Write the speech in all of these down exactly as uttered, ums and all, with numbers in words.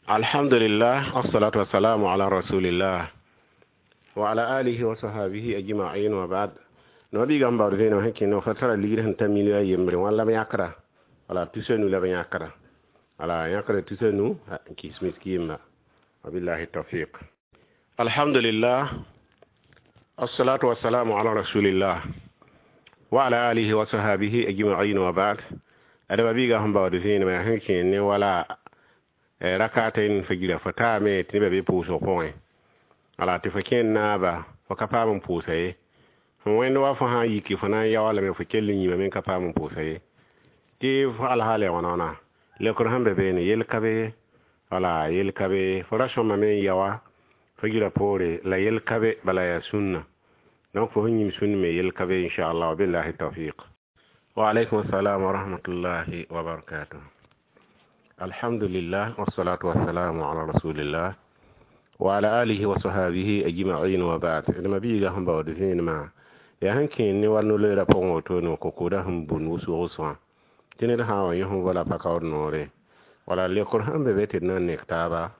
Alhamdulillah, wassalatu wassalamu ala rasulillah wa ala alihi wa sahbihi ajma'in wa ba'd. No bi gamba de no hakki no fatara ligir han tamiliya yembre wala ma yakra wala tusenu la ba yakra wala yakra tusenu ki smith ki yemma wabillahi tawfiq. Alhamdulillah, wassalatu wassalamu ala rasulillah wa ala alihi wa sahbihi ajma'in wa ba'd. Ada bi gamba de no hakki ne wala rakatain fagira fata me tibe be puso point ala te faken na ba fa kapa mun pusaye wendo wa fa ha yiki fa na ya wala me fakel ni me kapa mun pusaye ti fa al hale wonona le ko hambe be ne yel kabe wala yel kabe fa rasho ma me yawa fagira pore la yel kabe bala ya sunna donc fo nyim sunni me yel kabe inshallah billahi tawfiq. Wa alaykum assalam wa rahmatullahi wa barakatuh. Alhamdulillah, wassalatu wassalamu ala rasulillah wa ala alihi wa sahbihi ajma'in wa ba'd. Ina bi ga hamba wadu hin ma ya hankin ni wanu le rapon oto no kokoda hum bunu su oswa tinira hawa yahum wala pakaw nore wala le qur'an be bete nan nektaba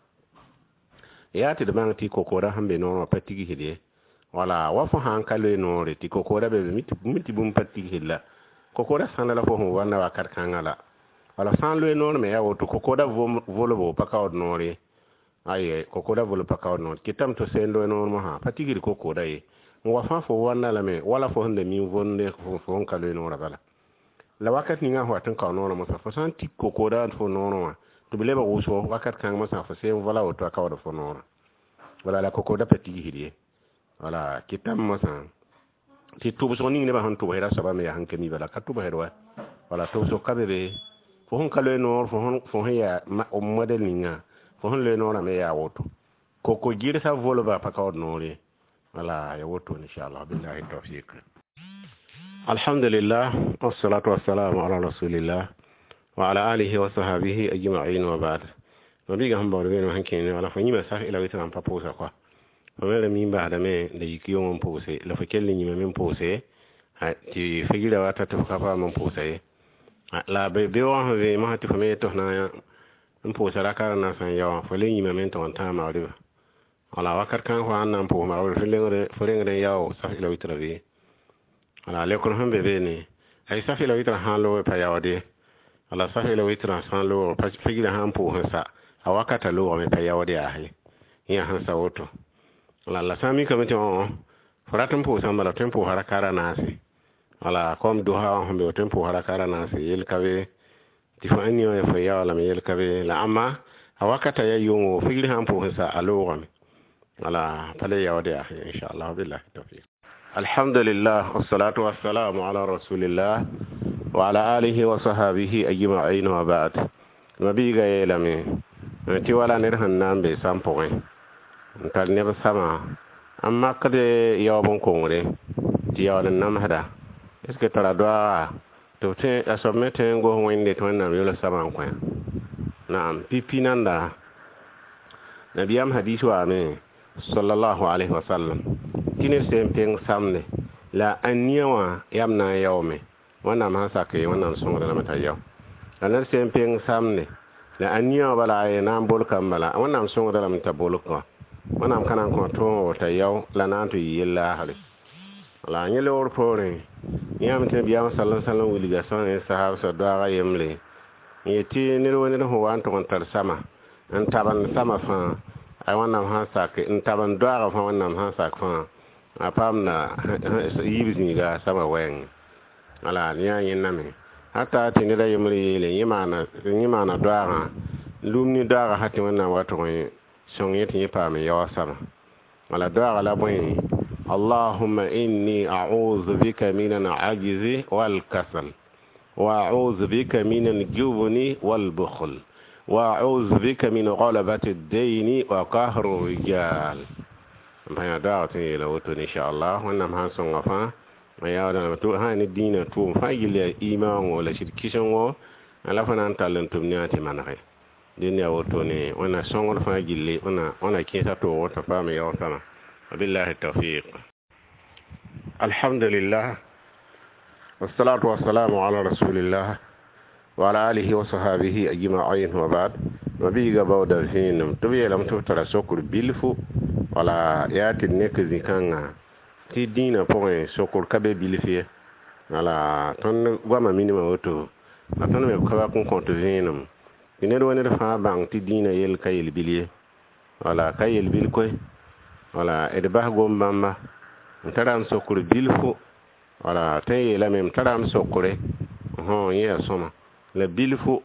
ya ti de ti kokoda hambe no patigi hide wala wa fa hankale nore ti kokoda be miti miti bum patigi hilla kokoda sanala fo hum wana wakar kangala wala san lo non me ya woto kokoda volo pakaw nore aye kokoda volo pakaw non kitam to sendo non mo ha patigir kokoda e mo fa fo wana la me wala fo hande mi vonde fo fo kalo non bala la wakat ni nga ho tan ka non mo sa fo san tik kokoda fo non to bele ba wuso wakat kan mo sa fo se wala woto akaw fo non wala la kokoda patigir e wala kitam mo sa ti to so ni ne ba han to hera saba me ya han kemi bala katu ba herwa wala to so kabebe fo hon kalo no fo hon fo ya o model ninga fo hon le no na me ya woto ko ko jire sa volo ba pa ka no le wala ya woto inshallah billahi tawfiq. Alhamdulillah, wassalatu wassalamu ala rasulillah wa ala alihi wa sahbihi ajma'in wa ba'd. No biga hamba de no hankin wala fo nyima sa ila wita am paposa kwa o wele mi ba da me de yikiyo mon pose la fo kelli nyima men pose ha ti figira wata to ka pa mon pose la be be wa be ma ti fami to na mpo sara kar na san yawa fo le nyima men to ta ma riba ala wakar kan ho an mpo ma o filengre filengre yawo sa ila witra be ala le ko hambe be ni ay sa ila witra han lo pa yawa de ala sa ila witra san lo pa figira han po sa a wakata lo me pa yawa de ahi ya han sa woto ala la sami kamete on faratum po san bala tempo harakara na si ala kom duha hambe o tempo harakara na si yel kabe tifani o fa ya wala yel kabe la amma awakata ya yungo figri hampo sa alogam ala pale ya wadi akhi inshallah billahi tawfiq. Alhamdulillah, wassalatu wassalamu ala rasulillah wa ala alihi wa sahbihi ajma'in wa ba'd. Nabi ga yelame ti wala ne hannan be sampo ntal ne sama amma kade yawon kongre ti yawan nam hada est-ce que tara doa to te asomete ngo wende to na yola sama kwa naam pipi nanda nabiyam hadisu ame sallallahu alaihi wasallam kine sempeng samne la anyawa yamna yawme wana ma sake wana songo na mata yaw la sempeng samne la anyawa bala ay na bol kambala wana songo da mata boluko wana kana ko to ta yaw la nanto yilla hali la nyele or pore yam te biya sallallahu alaihi wasallam wiliga son e sahaba so doa yemle yeti ni woni ho wan to tar sama an taban sama fa ay wannan ha sak in taban doa fa wannan ha sak fa apam na yibi ga sama wen ala nya yin name hatta ti ni da yemle le yimana yimana doa lumni doa hati wannan wato son yeti pa me yawa sama ala doa la boy اللهم إني أعوذ بك من العجز والكسل وأعوذ بك من الجبن والبخل وأعوذ بك من غلبة الدين وقهر الرجال. بين دعوتي لوتو إن شاء الله ونم هانسون غفا ويا ودنا تو هاي الدين تو فايل إيمان ولا شركيشن و على فنان تالنتم نياتي منغي دنيا وتوني وانا سونغ فايل وانا وانا كيسا تو وتفهم يا وسنا وبالله التوفيق. الحمد لله, wassalatu wassalamu ala rasulillah wa ala alihi wa sahbihi ajma'in wa ba'd. mabiga bawda zinum to bi lam to tara sokur bilfu wala yaati nek zikanga ti dina point sokur kabe bilfi wala ton gwama minima auto aton me kaba kun konto zinum ine do ne fa bang ti dina yel kayel bilie wala kayel bil koy wala e de bah gombamba taram sokur bilfu wala tay la mem taram sokure ho ye soma le bilfu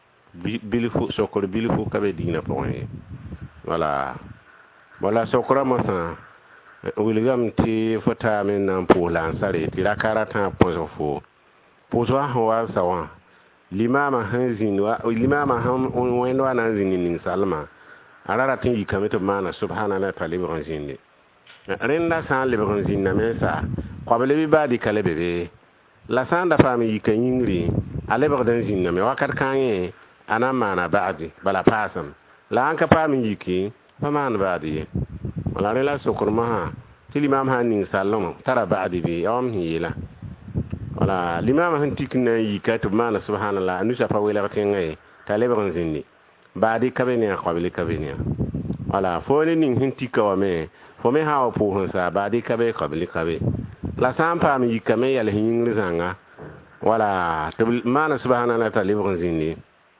bilfu sokor bilfu kabe dina point wala wala sokora masa wilgam ti fota men nan polan sare ti la karata pozo fo pozo ha sawa limama hanzin wa limama han wendo ana zinin salma arara tin yikameto mana subhanallahi ta'ala ibranzinde renda san libranzin na mesa kwabele bi badi kale bebe la sanda fami yikanyingri ale bagdan na me wakat kanye ana mana baadi bala pasam la anka fami yiki fa man baadi wala rela sokurma ha tilimam hanin sallama tara baadi bi yawm hiyela wala limam han tikna yikatu mana subhanallah anu shafa wela tingai tale bagdan baadi kabene kwabele kabene wala fone ning hin tikawa me fo me hawo po hon sa baadi kabe kabele kabe la sampa mi yikame yal hin rizanga wala to mana subhanallah ta libron zinni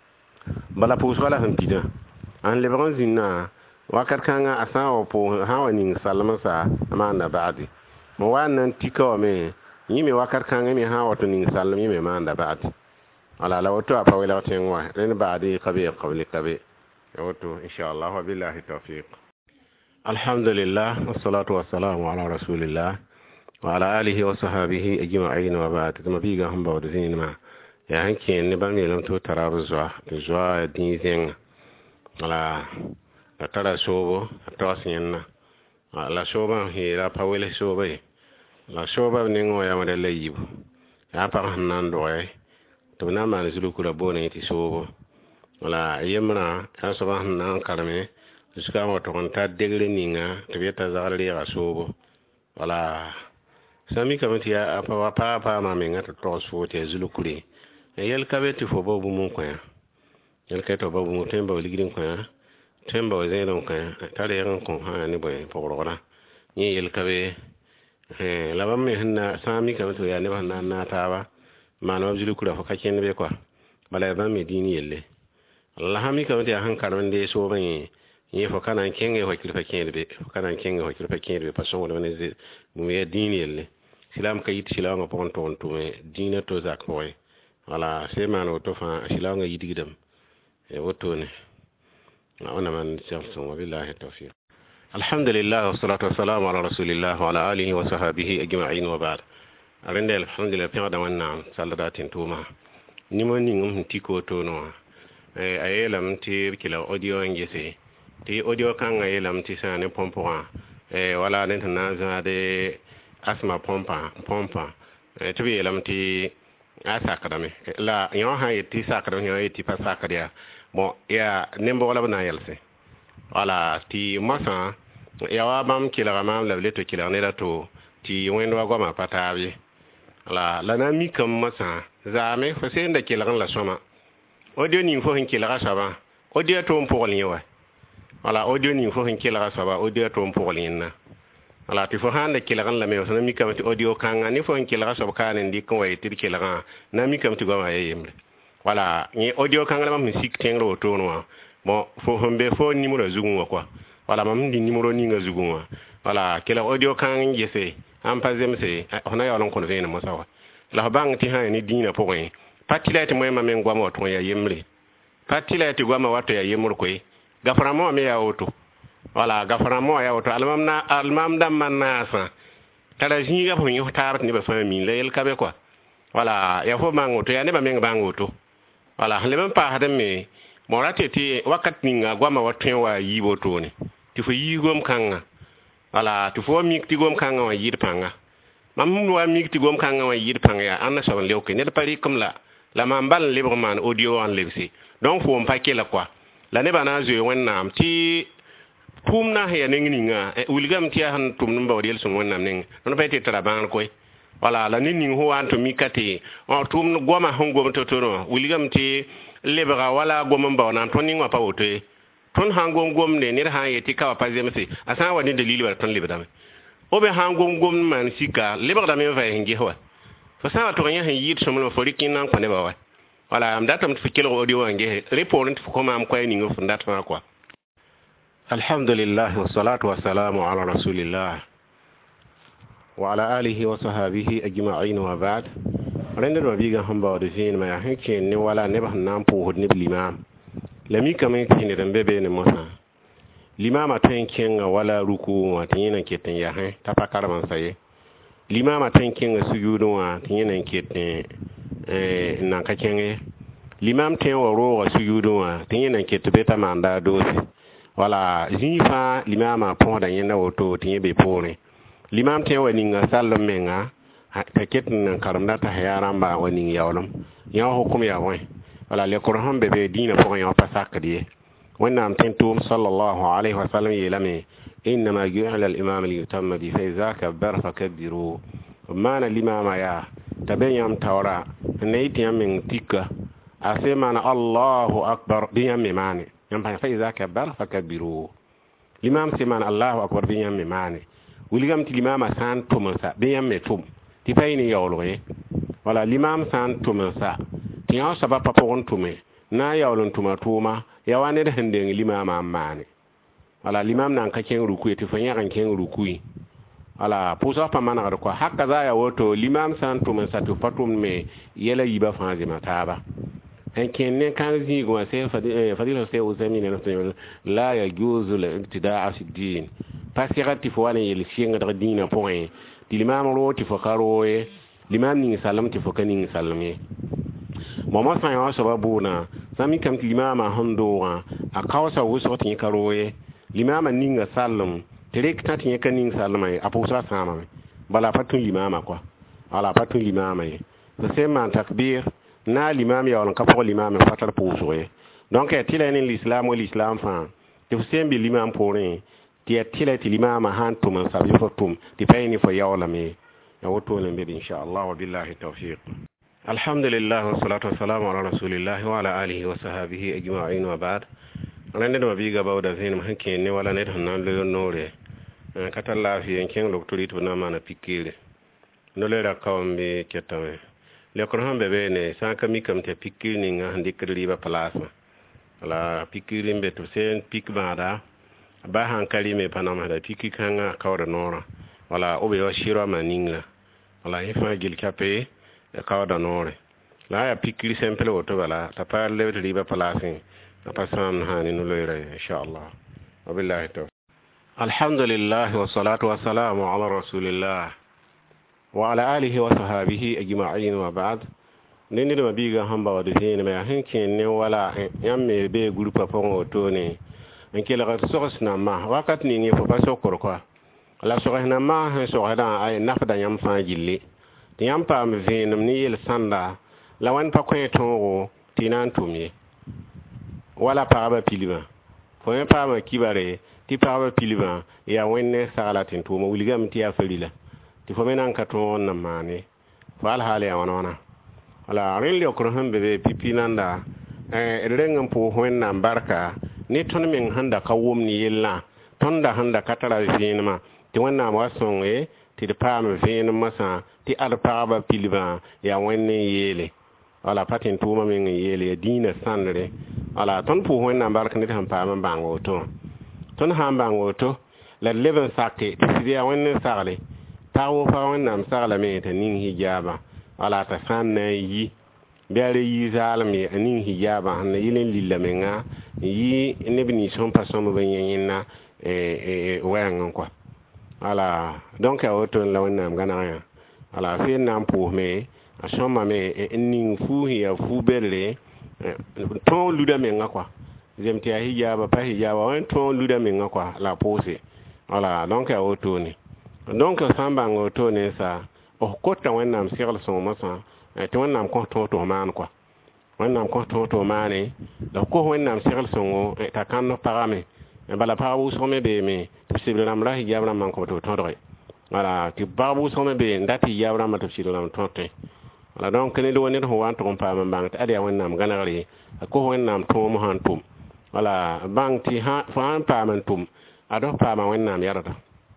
bala pus wala han tida an libron zinna wakat kanga asawo po hawa ning salama sa amanda baadi mo wannan tikawa me yimi wakat kanga mi hawa to ning salama mi manda baadi wala la wato apa wala tenwa len baadi kabe qabli kabe wato inshallah wa billahi tawfiq alhamdulillah wassalatu wassalamu ala rasulillah wa ala alihi wa sahbihi ajma'in wa ba'd kuma biga han bawo din ma ya hanke ne ban ne lam to tarabu zuwa zuwa din zen wala ta tara sobo to sinna la soba he la pawele soba la soba ne ngo ya made leyibu ya pa nan do ay to na ma zulu kula bone ti sobo wala yemna ta soba nan karme suka mo to ta degre ninga to beta zalri ya sobo wala sami kamati ya apa pa pa ma me ngata to so te zulu kuri yel kabeti fo bobu mun ko ya yel kato bobu mun temba ligidin ko ya temba o zeno ko ya tare yan ko ha ni boy pogora ni yel kabe eh la bam me hanna sami kamati ya ne banna na tawa mano zulu kura fo kaken be ko bala ba me dini yelle Allah hami kamati ya han karande so ban yi fo kana kenge ho kirfa kende fo kana kenge ho kirfa kende pa so wala ne mu ya dini yelle silam kayit silanga pon ton to me dina to zak boy wala semano to fa silanga yidigidam e wotone ona man selson wa billahi tawfiq alhamdulillah wassalatu wassalamu ala rasulillah wa ala alihi wa sahbihi ajma'in wa ba'd arende alhamdulillah pe da wannan salladatin tuma ni mo ni ngum tiko to no e ayelam ti kila audio ngese ti audio kan ayelam ti sane pompo e wala den na za de asma pompa pompa e to bi elam ti asa kadame la yo ha ti sakada yo ti pa sakada mo ya nembo wala na yelse wala ti masa ya wa bam kila ma la leto kila ne da to ti wendo wa ma patabi la la na mi kam masa za me fa se nda kila la soma audio ni fo hin kila ga saba audio to mpo wala nyawa wala audio ni fo hin kila ga saba audio to mpo wala na ala ti fo hande kilagan la me so na mi kamati audio kanga ni fo kilaga so kanen di ko way tir kilaga na mi kamati go ma yemle wala ni audio kanga la mam sik tengro to no mo fo hombe fo numéro zugun quoi wala mam di numéro ni nga zugun wala kila audio kanga ngese am pazem se ona ya lon ko vena mo sawa la bang ti ha ni dina po ko patilati mo ma men go ma to ya yemle patilati go ma wato ya yemur ko gafara mo me ya auto wala gafara mo ya wato almam na almam dam man nasa tara jinga fo nyo tar ni ba fami le el kabe quoi wala ya fo mango to ya ne ba men bango to wala le même pa hadam me mo rateti wakat ninga gwama watwen wa yibo to ni ti fo yigom kanga wala ti fo mik ti gom kanga wa yir panga mam wa mik ti gom kanga wa yir panga ya anna so le ok ne de pari comme la la mambal libre man audio en lebsi donc fo mpa kela quoi la ne bana zo wonnam ti kum na he nengi nga e wilgam ti han tum numba wadel sun wonnam ning non pete tara ban koy wala la ni ning ho an to mikati o tum goma hon gom to to no wilgam ti lebra wala gomon ba nan ton ninga pa woto ton hangom gom ne ne ha yeti ka pa zemse asa wani dalili wa ton lebra o be hangom gom man sika lebra da me va hingi ho fa sa to nya hin yit somlo forikin nan kwane ba wa wala am datam fikelo audio wange report ko ma am ko ni ngo fundat ma quoi. Alhamdulillah wassalatu wassalamu ala rasulillah wa ala alihi wa sahbihi ajma'in wa ba'd. Rende do biga hamba de fin ma hanke ne wala ne ba nan po hodne limam lami kamay tini dan bebe ne mosa limama tan kenga wala ruku wa tini ke tan ya han ta pakaraman saye limama tan kenga sujudu wa tini ke tan eh nan ka kenge limam ten wa ro wa sujudu wa tini ke tebeta manda dosi wala zifa limama pon da yenda woto tini be pone limam ten wa ninga sallam menga ta ketin karamda ta hayaramba wani yawlam ya hukum ya wai wala le qur'an bebe dina fo ya pasakdiye wannan tintum sallallahu alaihi wasallam yelame inma ju'ala al-imam li yutamma bi fa iza kabbara fakabbiru mana limama ya tabenyam tawra neyti min tikka asema na Allahu akbar biyam mane yam fa iza kabbara fakabbiru limam semana Allahu akbar biyam mane wuligam ti limama san tumsa biyam metum ti payni yawloye wala limam san tumsa ti yaw sabab pa pon tume na yawlon tuma tuma ya wane da hande limama amane wala limam nan ka ken ruku ti fanya kan ken ruku wala pusa pa mana ko hakka za ya woto limam san tumsa to patum me yela yiba fanzi mataba en ken ne kan zi go se fadila se uzami ne la ya juzu al-ibtida'a fi din pasirati fo wala yel singa da dina point limam ro ti fo karoye limam ni salam ti fo kanin salame mama sa ya sababu na sami kam limama hondowa a kawsa wuso tin karoye limama ninga salam direct tin kanin salame apusa sama bala patun limama kwa ala patun limama yi c'est man takbir na limam ya on kapo limama fatar pousoye donc tila ni l'islam ou l'islam fa te sembi limam porin ti tila ti limama hantum sabi fotum ti payni fo yawlame ya woto ne be inshallah wa billahi tawfiq. Alhamdulillah wassalatu wassalamu ala rasulillah wa ala alihi wa sahbihi ajma'in wa ba'd. Rande do biga bawda zin ma hanke ne wala ne tan lo nore kata lafiya ken loktori to na mana pikire no le ra kawmbe ketame le ko hambe be ne sanka mi kam te pikire ni nga handi kri ba place ala pikire mbe to sen pik bada ba hankali me panama da piki kanga kawda nora wala obe wa shiro maninga wala ifa gil kape kawda nore la ya pikiri simple woto wala ta parle riba place na pasan hani no lere inshallah wabillahi tawfiq. Alhamdulillah wassalatu wassalamu ala rasulillah wa ala alihi wa sahbihi ajma'in wa ba'd. Nini do biga hamba wa dine me hankin ne wala yamme be groupe pon woto ne en kila ga sokosna ma wakat ni ni fo pa sokor kwa la sokosna ma ha sokada ay nafda yam fa jilli ti yam pa me venum ni yel sanda la wan pa ko tongo tinan tumi wala pa ba pilima fo en pa ma kibare ti pa ba pilima ya wenne salatin tuma wuligam ti ya falila ti fo menan ka ton na mane wal hale ya wana wala rin le ko hambe be pipinanda eh rengam po wenna barka ni ton min handa ka womni yella tonda handa katara vinma ti wanna wason e ti de pam vinma sa ti alpaaba pilba ya wenne yele wala patin tuma min yele dina sandre wala ton pu wanna barka ni tan pam bango to ton han bango to la leven sakke ti ya wenne sarle tawo pa wanna sarla me ta nin hijaba wala ta sanna yi biare yi zalmi anin hijaba hanna yilen lillamenga yi nebni son pason mo banyina e e wangan quoi ala donc a auto la wonna ngana ya ala fe nam pour me a soma me nin fu ya fu belle ton luda menga quoi jemti a hijaba pa hijaba on ton luda menga quoi la pose ala donc a auto ni donc samba ngoto ne sa o kota wonna sirl son mo sa te wonna ko to to man quoi wonna ko to to mane da ko wonna sirl son ta kan no parame bala pawu so me be me possible ram la hijaba man ko to to dore wala ti babu so me be ndati hijaba man to sirl ram to te la donc ne do ne ho wan to pa man bang ta dia wannam ganari ko wannam to mo han tum wala bang ti ha fa pa man tum ado pa ma wannam yarata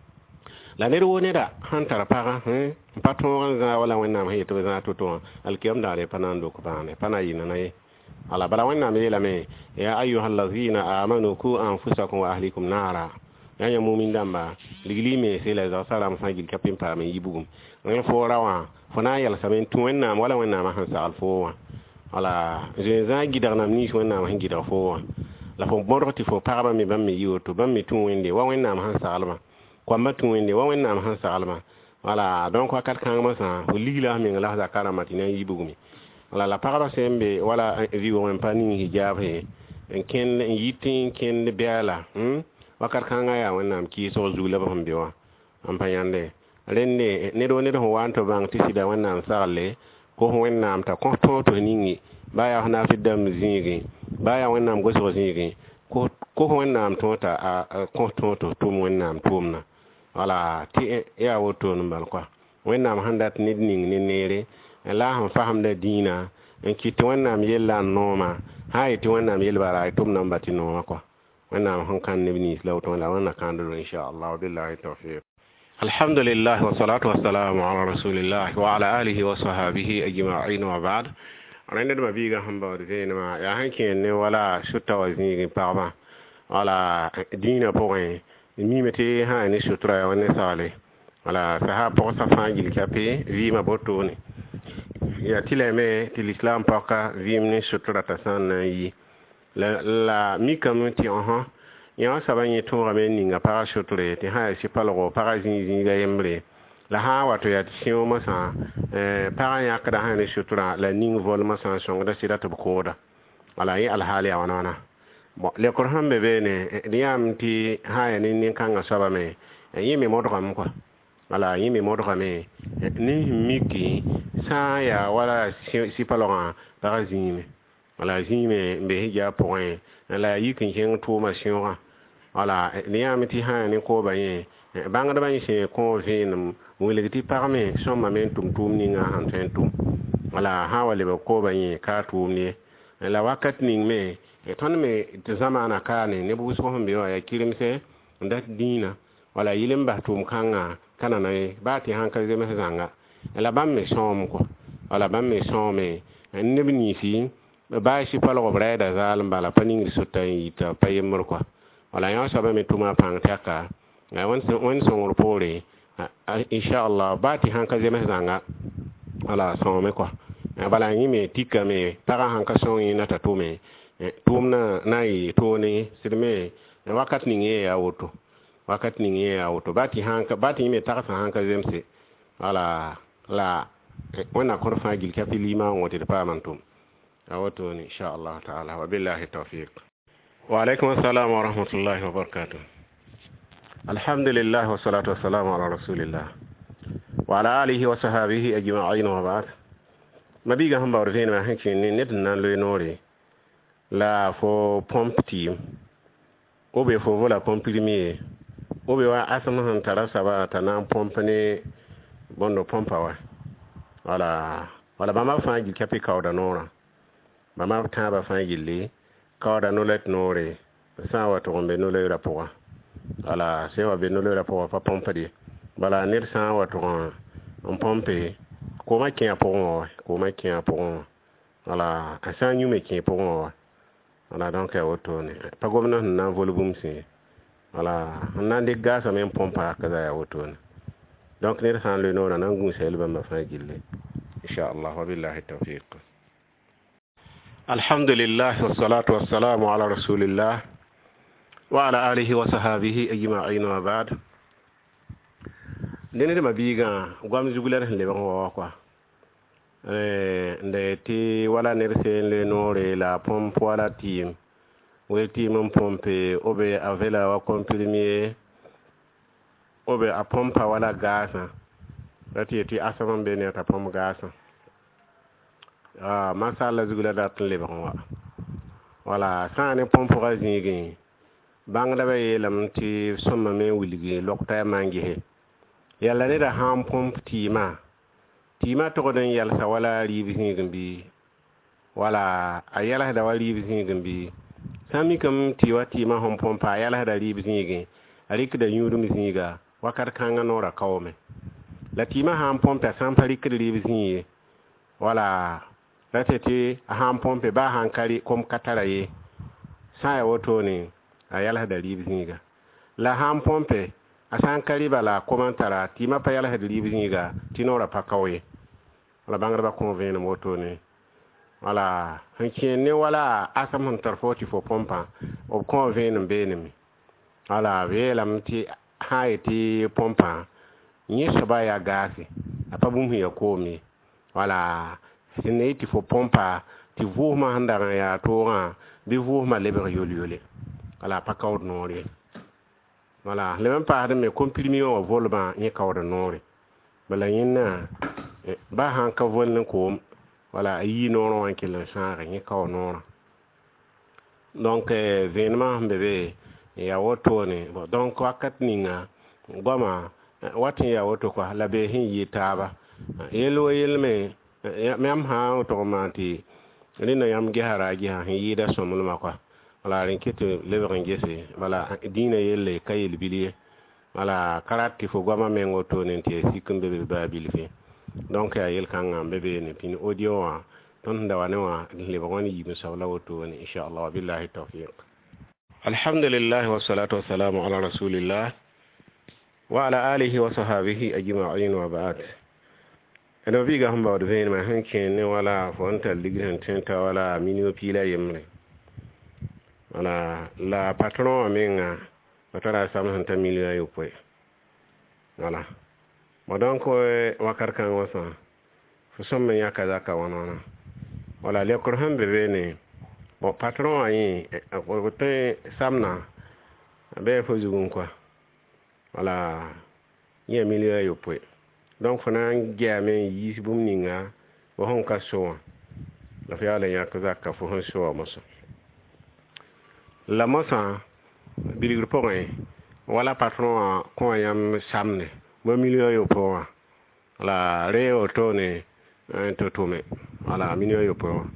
la ne do ne da han tara pa hein patron za wala wannam he to za to to al kiyam dare panando ko bane panayina nay ala bala wannam yela me ya ayyuhallazina amanu ku anfusakum wa ahlikum nara ya ya mumin damba ligli me sai la za salam fa gil kapin pa me yibugum ngel fo rawa fona yal saben tu wannam wala wannam han sa alfo wala je za gidar nam ni wannam han gidar fo la fo boroti fo paraba me bam me yoto bam me tu wende wa wannam han sa alma ko ma tu wende wa wannam han sa alma wala donc wakat kan ma sa o ligla me ngala za karamati na yibugumi wala la paraba sembe wala viwo en pani hijab he en ken yitin ken biala hm wakat kan ya wannam ki so zula ba hambewa am payande rende ne do ne do wanto bang tisida wannam sarle ko wannam ta ko to to ningi baya na fi dam zingi baya wannam go so zingi ko ko wannam to ta a ko to to tum wannam tumna wala ti ya woto no bal kwa wannam handat nid ning ne nere la han faham da dina en kiti wannam yella noma hay ti wannam yel bara tum nam batino kwa wannam han kan ne ni islam to la wanna kan do insha Allah billahi tawfiq alhamdulillah wa salatu wassalamu ala rasulillah wa ala alihi wa sahbihi ajma'in wa ba'd rende ma biga hamba de ma ya hanke ne wala shutta wa zingi parma wala dina point ni mete ha ne shutra wa ne sale wala saha pour sa fangil kapé vi ma botone ya tileme til islam paka vi ne shutra ta san yi la la mi community en ya sabanye to ramen ninga para shutre te ha si palo para zingi ga yembre la ha wato ya tisio masa eh para ya kada ha ne shutra la ning vol masa songa da sira to koda wala yi alhali ya wana bo le qur'an be bene diam ti ha ya nin kan asaba me yi me modo kam ko wala yi me modo kam ni miki sa ya wala si palo para zingi wala zingi be hija point la yi kin ken to ma siora wala diam ti ha ne ko ba yi bangada ban se ko venum wuliti parmi son momentum tum ni nga han tentum wala ha wale ko banye ka tum ni la wakat ni me e ton me te zamana ka ne ne bu so hombe ya kirimse ndat dina wala yilim ba tum kanga kana na ba ti han ka ze me zanga la bam me som ko wala bam me som me ne bi ni fi ba shi palo breda zalim bala paning sotai ta payemur ko wala ya so ba me tuma pang taka na wan wan song report inshallah bati hanka zema zanga ala so me kwa bala yi me tika me para hanka so yi na tatu me tumna nai to ni sirme wakat ni nge ya woto wakat ni nge ya woto bati hanka bati me taka hanka zemse ala la wana korfa gil kapili ma wote de pamantum awoto ni inshallah taala wa billahi tawfiq wa alaikum assalam wa rahmatullahi wa barakatuh alhamdulillah wa salatu wa salamu ala rasulillah wa ala alihi wa sahbihi ajma'in wa ba'd mabiga hamba orvene ma hanki ni net nan lo nore la fo pompe team obe fo vola pompe limier obe wa asama han tarasa ba tanan pompe ne bondo pompa wa wala wala bama fangi kapi kawda nora bama taba fangi li kawda no let nore sa wa to gombe no le rapport wala se wa be no le rapport fa pompe di bala nir sa wa to on pompe ko ma kien pour ko ma kien pour wala asa nyu me kien pour wala donc e wotone pa gomna na volubum si wala nan de gaz même pompe kaza ya wotone donc nir sa le no na ngun sel ba ma fa gille inshallah wa billahi tawfiq alhamdulillah wassalatu wassalamu ala rasulillah wa ala alihi wa sahbihi ajma'in wa ba'd nene de mabiga gwam jugular le ba kwa eh nde ti wala nerse le nore la pompe wala team we team pompe obe avela wa comprimé obe a pompe wala gaz rati ti asaman be ne ta pompe gaz ah masala jugular dat le ba wala sane pompe razigi bangda be lam ti somma me wuligi lokta mangi he yalla ne da ham pompe ti ma tima to den yalsa wala ribi ngimbi wala ayala da wali ribi ngimbi sami kam tiwa tima hom pompa ayala da ribi ngin arik da yudu misinga wakar kanga nora kawme la tima ham pompa sam parik ribi ngin wala ratete ham pompe ba hankali kom kataraye saya woto ne ayala da ribi ngin la ham pompe asan kali bala komantara tima pa yala da ribi ngin tinora pakawe wala bangar ba convene moto ne wala hankin ne wala asam han tarfoti fo pompa o convene benemi wala velam ti haiti pompa ni soba ya gasi apabum ya komi wala sineti fo pompa ti vuma handara ya tora bi vuma leber yoliyole wala pakaw nori wala le même pas de me comprimé au volban ni kawda nori bala yinna ba han ka volne ko wala yi noro wan kila sanre ni ka noro donc événement bébé ya woto ne donc wakat ninga goma watin ya woto ko la be hin yi taba yelo yelme même ha to manti rina yam gihara gi ha hin yi da somul ma ko wala rin kete leberin gese wala dina yelle kayel biliye wala karati fo goma men woto ne te sikun bebe babil fi donc ayel kan bebe ne pin audio wa ton da wane wa le bagoni yibe sawla woto ne inshallah billahi tawfiq alhamdulillah wa salatu wa salamu ala rasulillah wa ala alihi wa sahbihi ajma'in wa ba'd eno biga hamba wad vein ma hanke ne wala fonta ligran tenta wala minio pila yemre wala la patron amenga patara sam hanta milio yopoe wala modon ko wakar kan wasa fo somme yaka ka wonona wala le ko hambe bene bo patron ayi ko te samna be fo zugun quoi wala ye milio yopoe donc fana ngame yi bum ninga bo hon ka so la fa yala yaka ka fo hon so moso la mosa biligro point wala patron ko yam samne mo milio yo po la re otone to tome wala milio yo po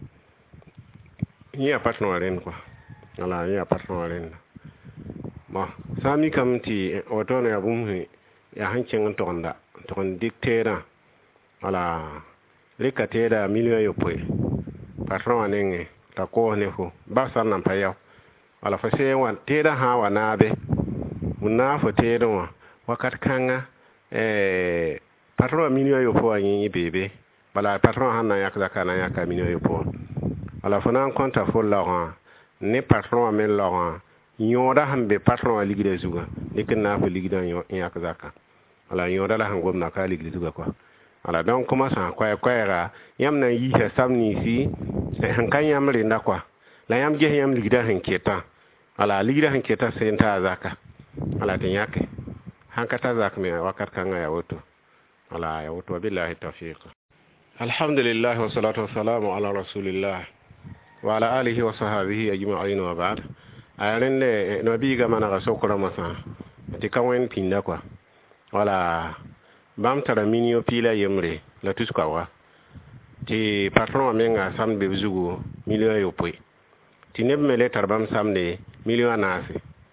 ni a patron ren quoi wala ni a patron ren bon sami kam ti otone abum ya hancen tonda ton dictera wala rekatera milio yo po patron anenge ta ko ne fo ba san nan payaw wala fa se wan teda ha wana be munna fo teda wa wakat kanga eh patron minio yo po anyi bebe bala patron hanna yakza kana yaka minio yo po wala fa nan konta fo la ne patron men la nyoda hambe patron ligide zuga dikenna fo ligida yakza ka wala nyoda la hangom na ka ligide zuga quoi wala donc comment ça quoi quoi yam na yi ha samni si hankan yam rinda quoi la yam je yam ligida hanketa ala ligida hanketa senta zaka ala tin yake hankata zaka me wakat kan ya woto ala ya woto billahi tawfiq alhamdulillah wa salatu wa salamu ala rasulillah wa ala alihi wa sahbihi ajma'in wa ba'd ayarende no biga mana ga sokora masa ti kanwen pinda kwa wala bam tara minio pila yemre la tuska wa ti patron amenga sambe zugo milio yo poi tineb mele tarbam samde million anasi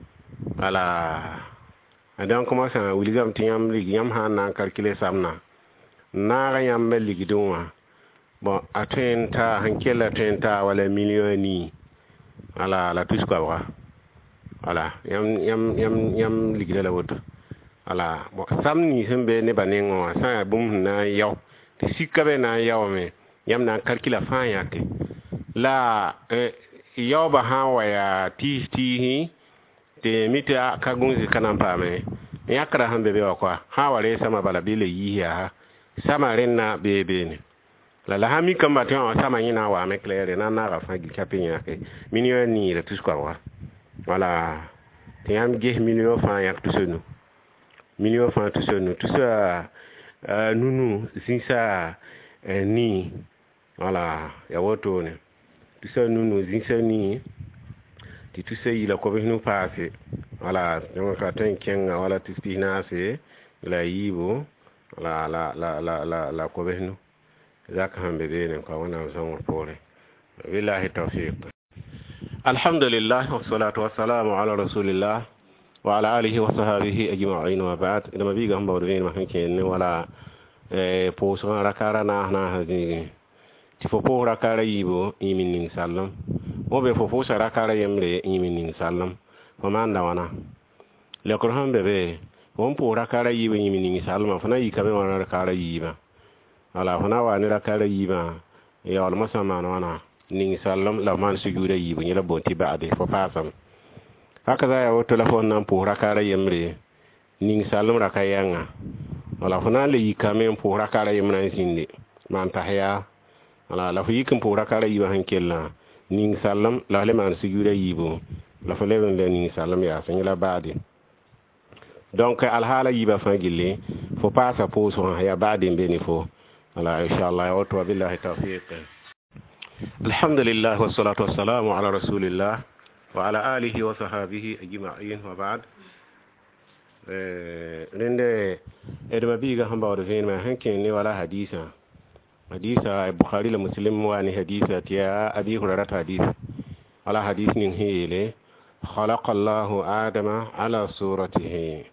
ala adan kuma sa wiligam tinyam ligi yam hana calculer samna na ga yam mel ligi donwa bon atenta hankela tenta wala million ni ala la tuska wa ala yam yam yam yam ligi la woto ala bon samni sembe ne banengo sa bum na yaw ti sikabe na yaw me yam na calculer fa yake la eh, yoba hawa ya ti ti te mita kagunzi kanampa me yakra hambe be kwa hawa le sama bala bile yiya sama renna bebe ne la la hami kamba te sama yina wa me claire na na ga fangi kapinya ke minio ni le tout quoi voilà te am ge minio fa yak tout senu minio fa tout senu tout ça nunu sinsa ni voilà ya woto ne tisa nunu zinsani ti tisa ila ko benu paase wala donc ka tan kenga wala tistina se la yibo la la la la la la ko benu ذاك هم بدين كونا زمر بوري بالله التوفيق. الحمد لله والصلاة والسلام على رسول الله وعلى آله وصحبه أجمعين وبعد. إنما بيجا هم بودين ما هنكين ولا بوسوا ركارا نحنا هذي تفوفو ركارا يبو يمين سلم وبفوفو ركارا يمري يمين سلم فمان دوانا لكرهم ببي won pora kara yiba yimi ni salma fana yi kabe wana kara yiba ala fana wa ni kara yiba ya wal masama wana ni sallam la man sujuda yiba ni la bonti baade fo fasam haka za ya wo telefon nan pora kara yemre ni sallam raka yanga ala fana le yi kamen pora kara yemna sinde man tahya ala la fi kin pora kara yiba hankella ni sallam la le man sujuda yibo la fa le ni sallam ya san la baade. Donc alhala yiba fangile faut pas ça pose ya baadin benifo ala inshallah wa to billahi tawfiq. Alhamdulillah wassalatu wassalamu ala rasulillah wa ala alihi wa sahbihi ajma'in wa ba'd. eh rende edma biga hamba wada ven ma hankin ne wala hadisa hadisa bukhari la muslim wa ni hadisa tiya abi hurairah hadis wala hadis nin hele khalaqa Allahu adama ala suratihi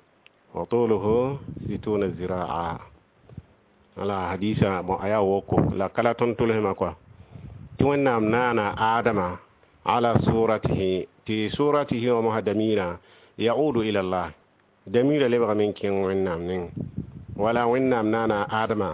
وطوله ستون الزراعة على حديثة مؤيا وكو لا كلا تنتله مكوا تونا منانا آدم على صورته تي صورته ومهدمينا يعود إلى الله دمير لبغى منك وإنا منين ولا وإنا منانا آدم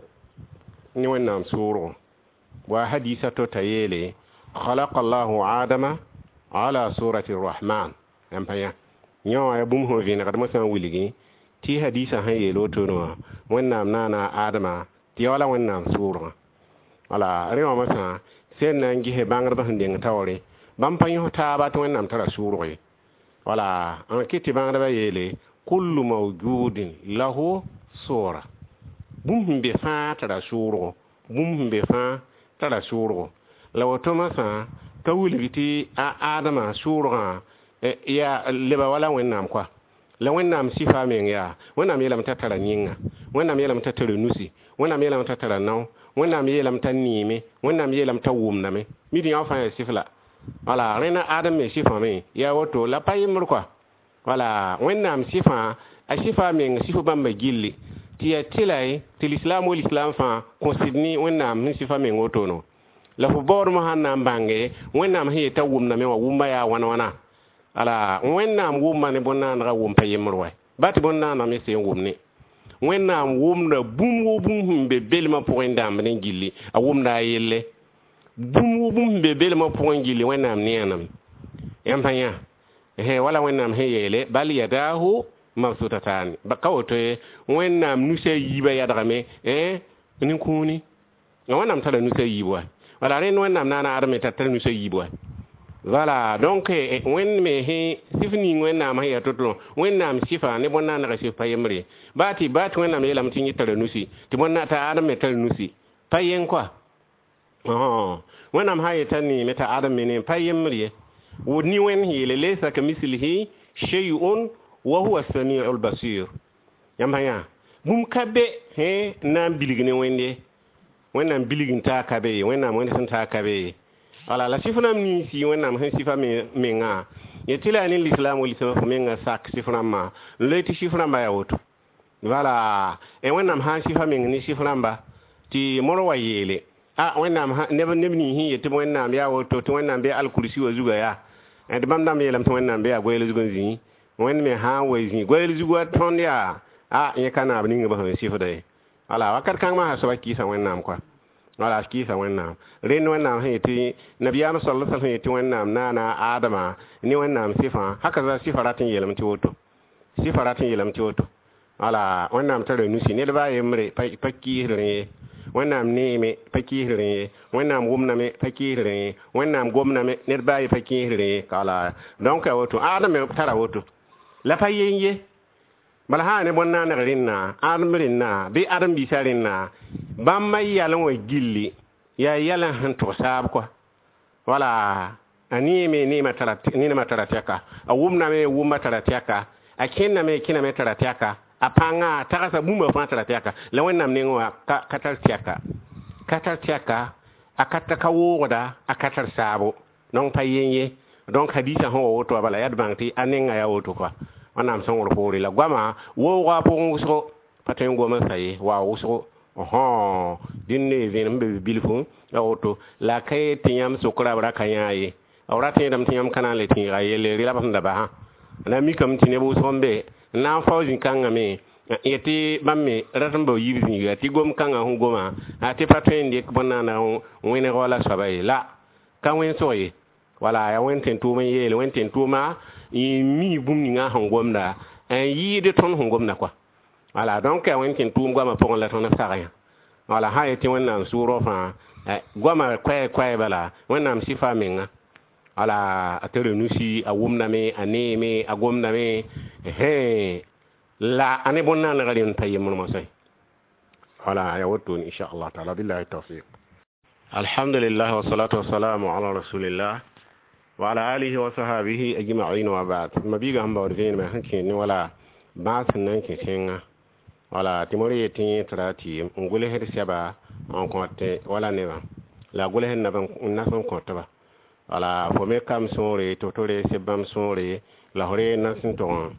وإنا صوره وحديثة تيالي خلق الله آدم على صورة الرحمن أمبيا nyawa ya bum ho vina kad mosan wiligi ti hadisa han yelo tono wonnam nana adama ti wala wonnam sura wala rewa masa sen nan gihe bangar ba hande tawre bam panyo ta ba to wonnam tara sura wala an kiti bangar ba yele kullu mawjudin lahu sura bum be fa tara sura bum be fa tara sura lawato masa ka wiligi a adama sura ya leba wala wennam kwa la wennam sifa men ya wennam yelam tatara nyinga wennam yelam tatara nusi wennam yelam tatara naw wennam yelam tanime wennam yelam tawumname midi ya fa sifla wala rena adam me sifa men ya woto la payimur kwa wala wennam sifa a sifa men sifa bamba gilli tiya tilai til islam wal islam fa considni wennam ni sifa men woto no la fu bor mo hanna bange wennam he tawumname wa wumma ya wana wana ala wennam wumma ne bonna na wum payimrwa bat bonna na me se wumni wennam wumna bum wo bum humbe belma point dam ne gilli a wumna yelle bum wo bum be belma point gilli wennam ne anam yampanya he wala wennam he yele bal yadahu mabsutatan bakawto wennam nuse yiba yadrame eh nin kuni wennam tala nuse yibwa wala ren wennam nana arme tatal nuse yibwa. Voilà, donc when me he sifni when na ma ya toto when na sifa ne bonna na sifa yemre bati bat when na me lam tinyi tare nusi ti bonna ta adam me tare nusi payen kwa oh when am haye tani meta adam me ne payemre woni when he le lesa kamislihi shay'un wa huwa as-sami'ul basir yamaya bum kabe he na biligine wende when na biligin ta kabe when na wende san ta kabe wala la sifna mi si wonnam han sifa me menga yetila ni l'islam wal islam fo menga sak sifna ma leti sifna ma yawoto wala e wonnam han sifa menga ni sifna ba ti moro wayele a wonnam ne ne ni hi yeti wonnam yawoto to wonnam be al kursi wa zuga ya e de bam dam yelam to wonnam be ya goyele zuga zi won me ha wayi goyele zuga ton ya a ye kana ni ngaba han sifa dai wala wakat kan ma ha so ki sa wonnam kwa wala kisa wennam ren wennam heti nabiyama sallallahu alaihi wasallam heti wennam nana adama ni wennam sifa haka za sifa ratin yelam ti woto sifa ratin yelam ti woto wala wennam tare nusi ne da ba yemre pakki hire wennam neme pakki hire wennam gomna me pakki hire wennam gomna me ne da ba pakki hire kala donc woto adama tara woto la payenye bala ha ne bonna na rinna armrinna bi adam bi sarinna bamma yalan wa gilli ya yalan han to sab ko wala ani me ni matarati ni mataratiaka a wumna me wumma taratiaka a kinna me kinna me taratiaka a panga takasa bumba fa taratiaka la wannam ne wa katartiaka katar tiaka akata ka woda akatar sabo non payenye donc hadisa ho woto bala yad bangti aninga ya woto kwa wanam son wor la gwama wo wa po so paten goma sai wa uso oho dinne vin mbe bilfu ya woto la kay tinyam sukura bara kanyaye awra tinyam tinyam kana le tin ga yele rila bam ba ha na mi kam tinye bo sombe na fawjin kanga me yeti bamme ratambo yibi ya ti gom kanga hu goma ati paten dik bonana wene wala sabai la kan wen soye wala ya wenten tuma yele wenten tuma mi bum ni nga hangom da en yi de ton hangom na kwa wala donc ya wenten tum goma pon la ton sarea wala ha yeti wannan suro fa goma kwai kwai bala wannan sifa menga wala atere nusi a wumna me aneme a gomna me he la ane bonna na galin tayyim mo sai wala ya wato insha Allah ta'ala billahi tawfiq alhamdulillah wa salatu wa salamu ala rasulillah wa ala alihi wa sahbihi ajma'in wa ba'd mabiga hamba wadin ma hanke ni wala ba sunan ke kenga wala timori yetin trati ngule her saba on konte wala ne ba la gule hen na ban na son konte ba wala fo me kam sore totore sebam sore la hore na sin ton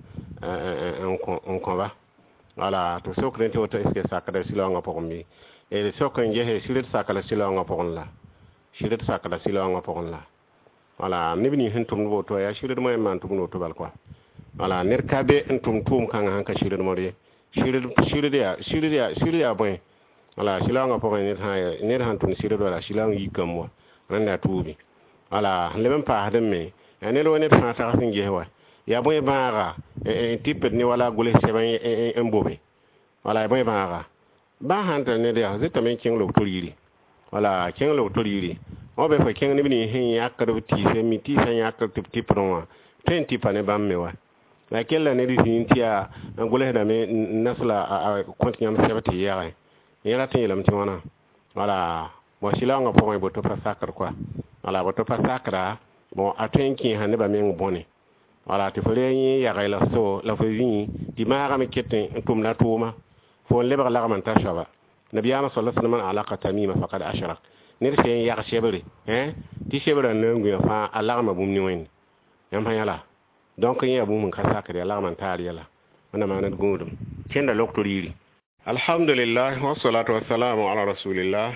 on kon ba wala to sokren to to eske sakada silonga pokomi e sokren je he sirit sakala silonga pokon la sirit sakala silonga pokon la wala nibni hentum no to ya sirit mo man tum no to bal quoi wala ner kabe entum tum kan hanka sirit mo re sirit sirit ya sirit ya sirit ya boy wala silonga pokon ne ha ne han tun sirit wala silonga yikam mo randa tubi wala leben pa hadame ene lo ne fa ta sin je wa ya boy baara e type ni wala gule seben en bobe wala boy baara ba hanta ne dia zeta men king lo toriri wala king lo toriri o be fa king ni ni hin yakar ti se mi ti san yakar tip tip no twenty pane bamme wa la kella ne di hintia gule da me nasla continuam sebati ya ya tin lam ti wana wala mo silanga po mo to fa sakar kwa wala bo to fa sakra bon atenki hanne ba men boni wala ti fere yi ya gaila so la fo wi di ma ga me kete tum na tuma fo le ba la man ta shaba nabiyana sallallahu alaihi wasallam alaqa tamima faqad ashrak nir se ya shebere hein ti shebere na ngu fa ala ma bum ni wen yam fa yala donc yi abu mun ka sakare ala man ta yala wana ma na gudum kenda loktoriri alhamdulillah wassalatu wassalamu ala rasulillah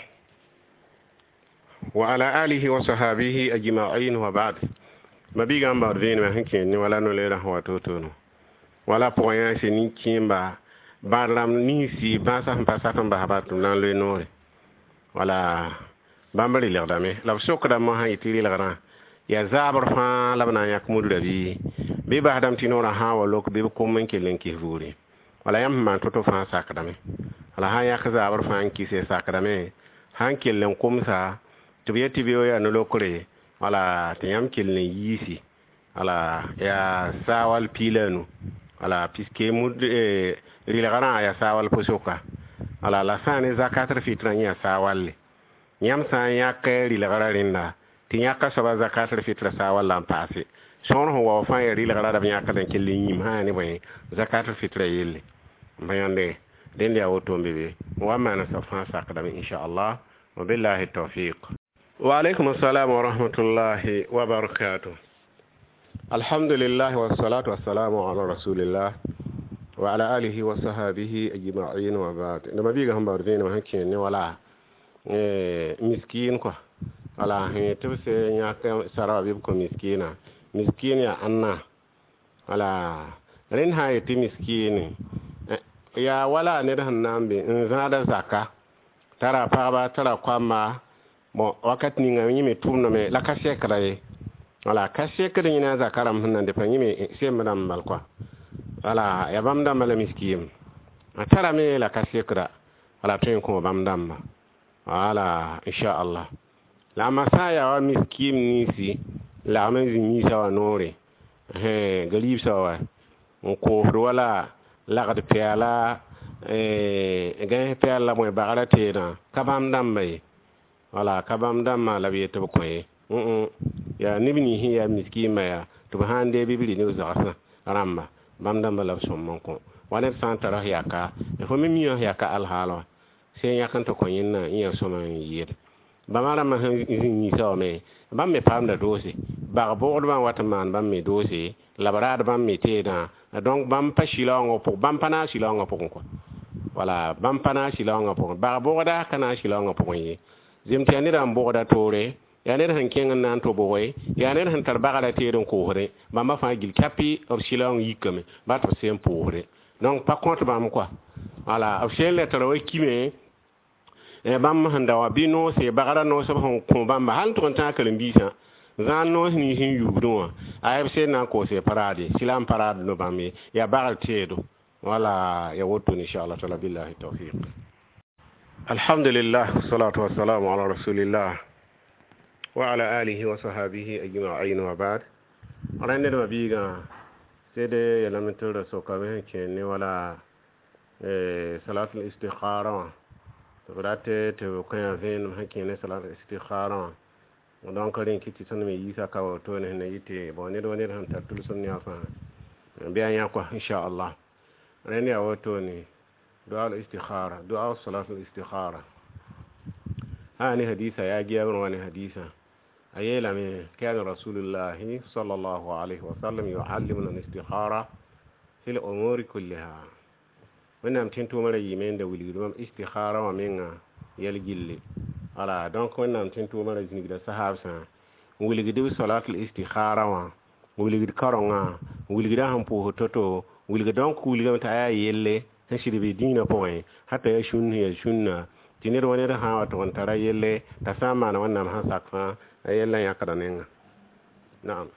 wa ala alihi wa sahbihi ajma'in wa ba'd mabiga mba ordine ma hanke ni wala no lera wa toto no wala poya se ni kimba baram ni si ba sa pa sa tan ba ba tum nan le no wala bambali le dame la sokra ma ha itiri la ran ya zabar fa la bana ya kumudu da bi be ba adam tinora ha wa lok be ko men ke len ki vuri wala yam ma toto fa sa kadame wala ha ya ka zabar fa an ki se sa kadame hanke len kumsa to be tibiyo ya no lokore wala tiyam kilne yisi wala ya sawal pilanu wala piske mud e rilagana ya sawal posoka wala la sane zakatra fitran ya sawal nyam san ya ke rilagara rinda tinyaka saba zakatra fitra sawal lam pase son ho wa fa ya rilagara da nyaka dan kilin yim ha ni boy zakatra fitra yelle bayande den ya woto mbebe wa mana safa sakadam insha Allah wa billahi tawfiq وعليكم السلام ورحمة الله وبركاته الحمد لله والصلاة والسلام على رسول الله وعلى آله وصحبه أجمعين وبعد إنما بيجا هم باردين وهكين ولا مسكين كوا ولا هي تبص ياك سراب يبكو مسكينا مسكين يا أنا ولا رين هاي تي مسكين يا ولا نده النامبي إن زاد زكاة ترى بابا ترى قام bon wakati ni ngami me tumno me la kasse karaye wala kasse kada ni na zakaram hanan de fanyi me se madam bal quoi wala ya bam dam la miskim atara me la kasse kara wala tin ko bam dam wala insha Allah la masaya wa miskim ni si la ma ni sa wa nore he galib sa wa ko wala la gad piala eh ga piala mo bagala tena kabam dam bay wala kabam damma la bi to ko e mm ya nibni hi ya miskin ma ya to hande bibili ni uzasa ramba bam damma la som mon ko wala santara ya ka e fo mi mi ya ka al halo sai ya kanta ko yinna iya soma yir ba mara ma ni so me ba me pam da dosi ba bo do ban wata man ba me dosi la barade ba me teda donc bam pa shilongo pour bam pana shilongo pour ko wala bam pana shilongo pour ba bo da kana shilongo pour yi zimti ani ram bo da tore ya ne han kengan nan to boy ya ne han tarbaga da tedon ko hore ba ma fa gil kapi or shilong yikame ba to sem pour donc pas contre ba mo quoi voilà au ciel le taro kime e bam handa wa bino se bagara no so hon ko bam hal to ta kalim bisa zan no ni hin yubdo ay se na ko se parade silam parade no bam ya bagal tedo wala ya woto inshallah taala billahi tawfiq alhamdulillah salatu wassalamu ala rasulillah wa ala alihi wa sahbihi ajma'in wa ba'd arande do biga sede ya lamitul so kabe ne wala eh salatul istikhara Rate to kaya ven hakin ne salat istikhara don karin kiti san me yisa ka to ne ne yite bo ne do ne han tatul sun ya fa biya ya ko insha Allah rene ya wato ne du'a istikhara du'a salat istikhara hani hadisa ya gi yawon wani hadisa ayela me kana rasulullah sallallahu alaihi wasallam yu'allimuna istikhara fil umuri kullaha wannan tinto mara yimen da wuli dum istikhara wa menga yal gille ala donc wannan tinto mara jini da sahabsa wuli gidu salatul istikhara wa wuli gidu karonga wuli gidu han po toto wuli gidu donc wuli gidu ta ya yelle han shiri be dina point hatta ya shunni ya shunna tinir wani da ha wato tara yelle ta sama na wannan han sakfa yella ya kada nenga na'am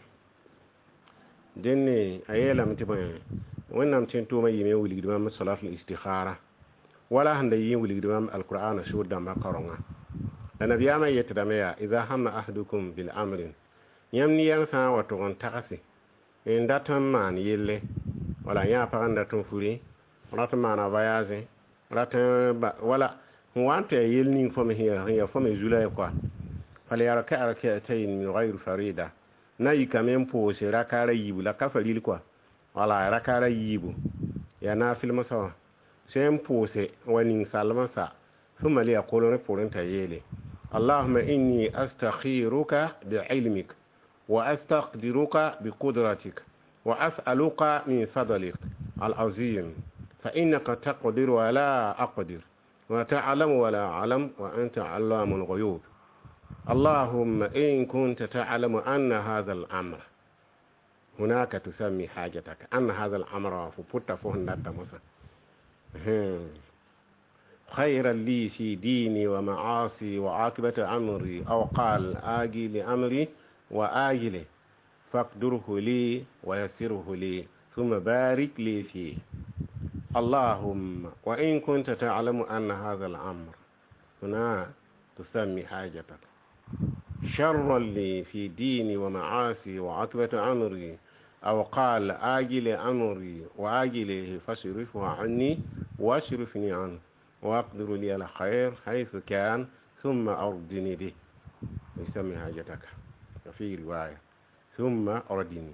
dinne ayela mutiban wannan cin to mai yime wuli gidama salatul istikhara wala handa yi wuli gidama alquran shur da makaronga annabiya mai yata ya idza hamma ahadukum bil amrin yamni yan sa wato on takasi en datan man yelle wala ya paranda ton furi rata mana bayaze rata wala wante yelni fo me hiya ya fo me zulay quoi fale yara ka arka tayin min ghayr farida nayi kamen po se rakara yibu la kafalil quoi wala rakara yibu ya na filma sawa sem pose wani salma sa thumma li yaqulu reporenta yele allahumma inni astakhiruka bi'ilmik wa astaqdiruka biqudratik wa as'aluka min fadlik al-azim fa innaka taqdiru wa la aqdir wa ta'lamu wa la a'lam wa anta 'allamul ghuyub اللهم إن كنت تعلم أن هذا الأمر هناك تسمي حاجتك أن هذا الأمر فبت فهن مثلا خيرا لي في ديني ومعاصي وعاقبة أمري أو قال آجي لأمري وآجله فاقدره لي ويسره لي ثم بارك لي فيه اللهم وإن كنت تعلم أن هذا الأمر هنا تسمي حاجتك شرا لي في ديني ومعاصي وعتبة أمري أو قال آجل أمري وآجله فاصرفه عني واشرفني عنه وأقدر لي على خير حيث كان ثم أردني به يسمي حاجتك في رواية ثم أردني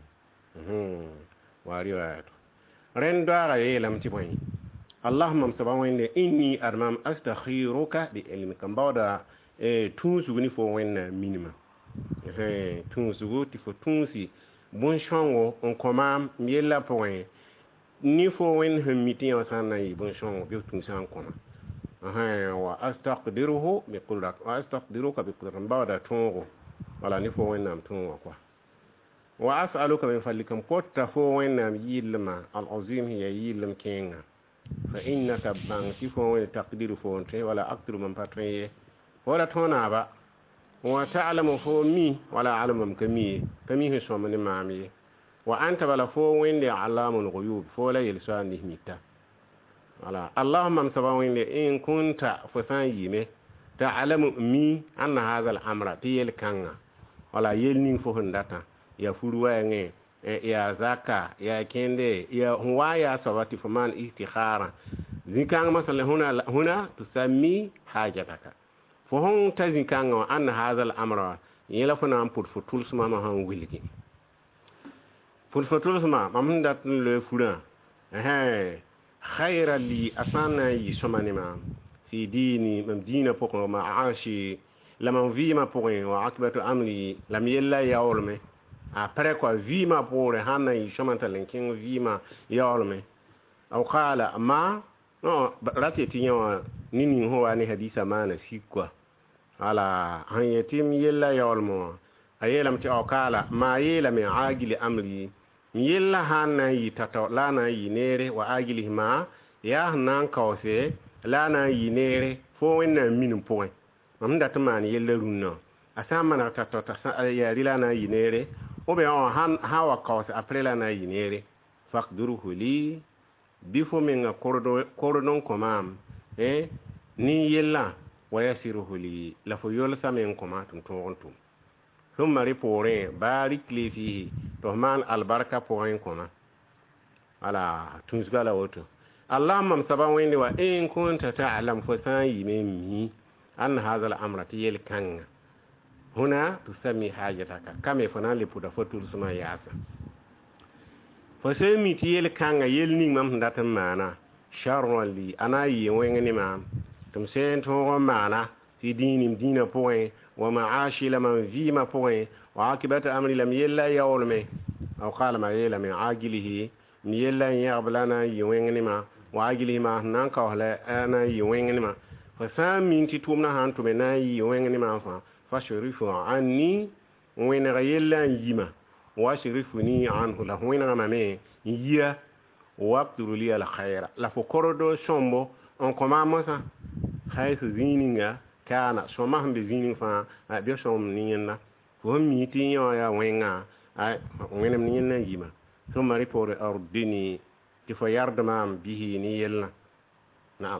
ورواية رندوا يلم تبين اللهم سبحانه إني أرمام أستخيرك بعلمك بعد eh tunsu ni fo wenna minima eh tunsu ti fo tunsi bon chango on komam miela point ni fo wen hemiti on sanna yi bon chango bi tunsi an koma eh wa astaqdiruhu bi qudrat wa astaqdiruka bi qudrat bawda tungo wala ni fo wenna tungo kwa wa as'aluka min fallikam kotta fo wenna yilma al azim hiya yilam kenga fa innaka banti fo wen taqdiru fo onte wala aqdiru man patwe ولا تونابا وتعلم فومي ولا علم كمي كمي هشومني مامي وانت بلا فو وين علام الغيوب فولا يلسان نهميتا ولا اللهم سبحانه وين ان كنت فسان يمه تعلم مي ان هذا الامر تيل كان ولا يلني فهندتا يا فروانه يا زكا يا كنده يا هو يا صواتي فمان استخاره ذكر مثلا هنا هنا تسمي حاجتك فهم تزكان أن هذا الأمر يلفنا أن put فتولس ما ما هم ويلكي put فتولس ما ما من دات لفنا هاي خير لي أصلا يسمعني ما في ديني من دين فوق وما عاشي لما فيما فوق وعقبة أمري لم يلا يولمي après quoi vima pour hana yi chamanta lenkin vima yawlme aw qala ma no rati tinyo nini ho wani hadisa mana sikwa ala han yetim yella yawlmo ayelam ti aw qala ma yela min agili amri yella hana yi tata lana yi nere wa agili ma ya nan kawse lana yi nere fo wenna min point amda tamani yella runno asama na tata ya lana yi nere obe on han hawa kawse après la na yinere faqduruhu li bifo menga kordo kordon komam eh ni yella wayasiruhu li la fo yol samen komatum tontum thumma ripore barik li fi tohman albaraka poin koma ala tunzgala woto allahumma saban wende wa in kunta ta'lam fa sayimi an hadha al-amra tiyel kanga هنا تسمي حاجتك كم يفنان لبودا فتول سما ياسا فسمي تيل كان يلني مام داتم معنا شر لي انا يوينني مام تمسين تو معنا في دين دين بوين ومعاشي لمن فيما بوين وعاقبة امر لم يلا يولمي او قال ما يلا من عاجله يلا يقبلنا يوينني ما وعاجله ما نانكا ولا انا يوينني ما فسمي تتومنا هانتو منا يوينني ما فا فشرفوا عني وين غيلا يما واشرفني عنه لا وين غمامي يا وابدر لي الخير لا فكردو شومبو ان كما مسا حيث زينينغا كان شوما بزينين فا بيشوم نينا فمي تينيو يا وينغا اي وين نينا يما ثم ريبور اردني كيف يردم به نيلا نعم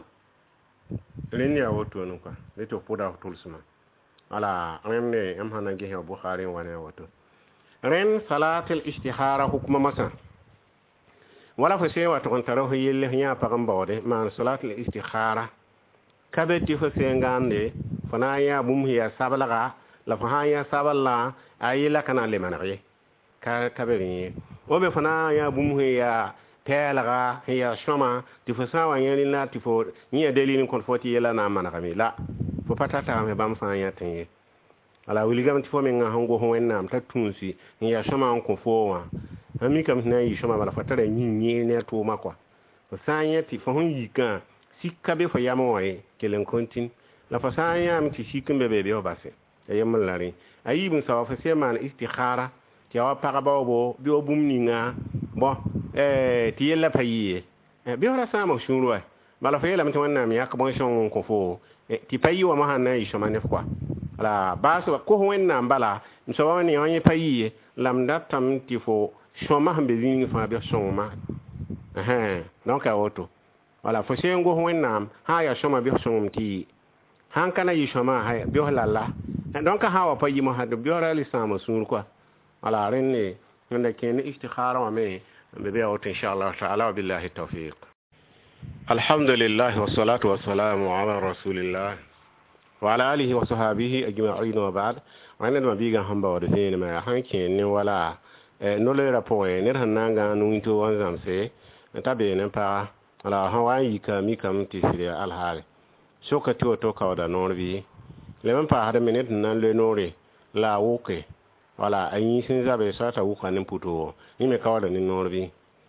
لين يا وتو نكا لتو بودا تولسما ala renne am hana gehe bukhari wane wato ren salatul istihara hukuma masa wala fa sewa to taro yelle nya pagam bawde man salatul istihara kabeti fa sengande fana ya bum hiya sabalaga la fa ya saballa ayila kana le manare ka kaberi obe fana ya bum hiya telaga hiya shoma tifo sawa yeni na tifo nya delilin kon foti yela na manakami la fo patata me bam fa ya tenye ala wiligam tifo men nga hango ho wennam tatunsi ya shoma on ko fowa ami kam na yi shoma bala fatara nyinye ne to makwa fo sanya tifo hon yika sikka be fo yamo waye kelen kontin la fo sanya am ti sikin be be be obase ayem lari ayibun sawa fo seman istikhara ti awa paraba bo bi obum ninga bo eh ti yella payiye bi ora sama shurwa bala fo yela mti wannam yakbo shon ko fo ti payi wa mahana yi shoma ne kwa ala baso ko wenna mbala mso wani onye payi lamda tam ti fo shoma hambe zini fa bi shoma eh donc a auto wala fo sengo wenna ha ya shoma bi shoma ti han kana yi shoma ha bi halala donc ha wa payi mo hadu bi ora lisama sun kwa ala renne nda ken istikhara wa me be be auto inshallah ta'ala billahi tawfiq alhamdulillah wassalatu wassalamu ala rasulillah وعلى آله وصحبه أجمعين وبعد أنا ما بيجا هم بودين ما هنكين ولا نولي رابوي نرهن نانغا نوينتو وانزام سي نتابع نبا على هواي كمي كم تسيري الحال شو كتير توكا ودا نوربي لمن با هذا منيت نان لنوري لا ووكي ولا أي سنزا بساتا ووكا نمبوتو نيمي كاودا نوربي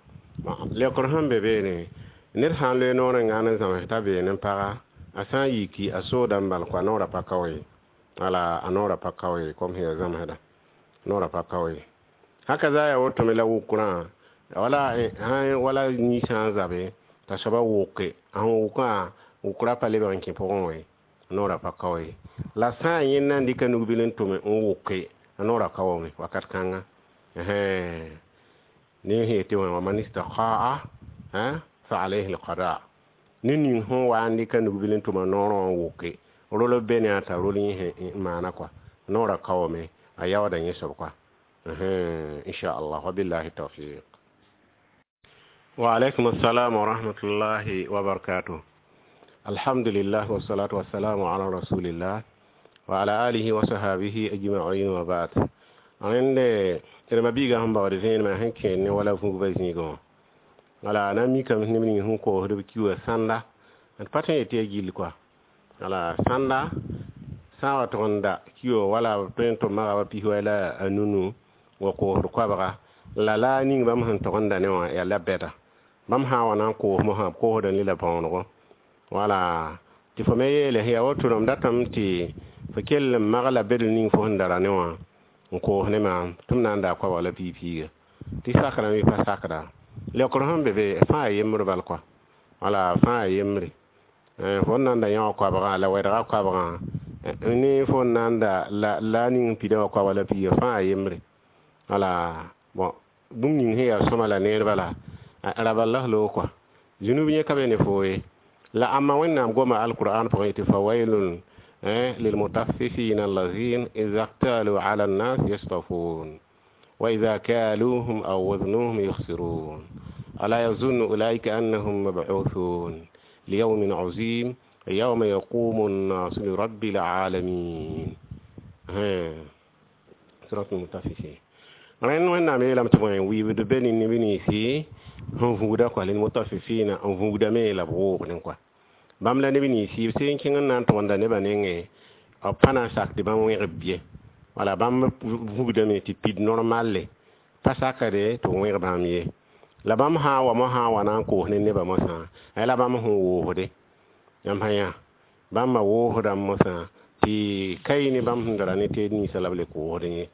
لكرهم بيبيني نرهن لنوري غانا زام تابع نبا asan yiki aso dan bal kwa nora pakawai ala anora pakawai kom hiya zama hada nora pakawai haka za ya wato mila wukura wala ha wala ni san zabe ta shaba wuke an wuka wukura pale ba nkin pokon nora pakawai la san yin nan dika nubilin to me wuke nora kawai wakat kanga eh ni he te wa manista khaa ha fa alayhi alqada nini ho wandi kan gubilin to manoro woke rolo bene ata rolo he mana kwa nora kawme ayawa da yeso kwa eh insha Allah wa billahi tawfiq wa alaykum assalam wa rahmatullahi wa barakatuh alhamdulillah wa salatu wassalamu ala rasulillah wa ala alihi wa sahbihi ajma'in wa ba'd ande tere mabiga hamba wa de ma hanke ne wala fu bazini go wala na mi kam ni mi hu ko do kiwa sanda an patin ete gil quoi ala sanda sawa tonda kiyo wala pento maga pi wala anunu wa ko ko baga la la ning bam han tonda ne wa ya la beta bam ha wana ko mo ha ko da ni la pawno wala ti fo me le ya wotu rom datam ti fa kel magala bedel ning fo ndara ne wa ko ne ma tum nanda ko wala pi pi ti sakara mi pa sakara le ko han bebe fa yemro bal ko wala fa yemri eh fo nanda ya ko baga la wa da ko baga ni fo nanda la la ning pi da ko wala pi fa yemri wala bon bum ning he ya soma la ne bala araballah lo ko junubi ne kabe ne fo la amma wannan goma alquran fa yati fawailun eh lil mutaffifin allazin idza qtalu ala an-nas yastafun wa idza kaluhum aw waznuhum yukhsirun ala yazunnu ulaika annahum mab'uthun li yawmin 'azim yawma yaqumu an-nas li rabbil 'alamin ha suratul mutaffifin ren wannan me lam tumoy wi be beni ni bini si on vuda ko lil mutaffifina on vuda me la bo nen quoi bam la ne bini si sen kin nan to wanda ne banenge a pana sak de bam wi rebie wala bam vuda me ti pid normale pasaka de to wi bam ye la bam ha wa mo ha wa nan ko ne ne ba mo sa ay la bam ho wo de yam haya bam ma wo ho dam mo sa ti kai ni bam ndara ne te ni salable ko de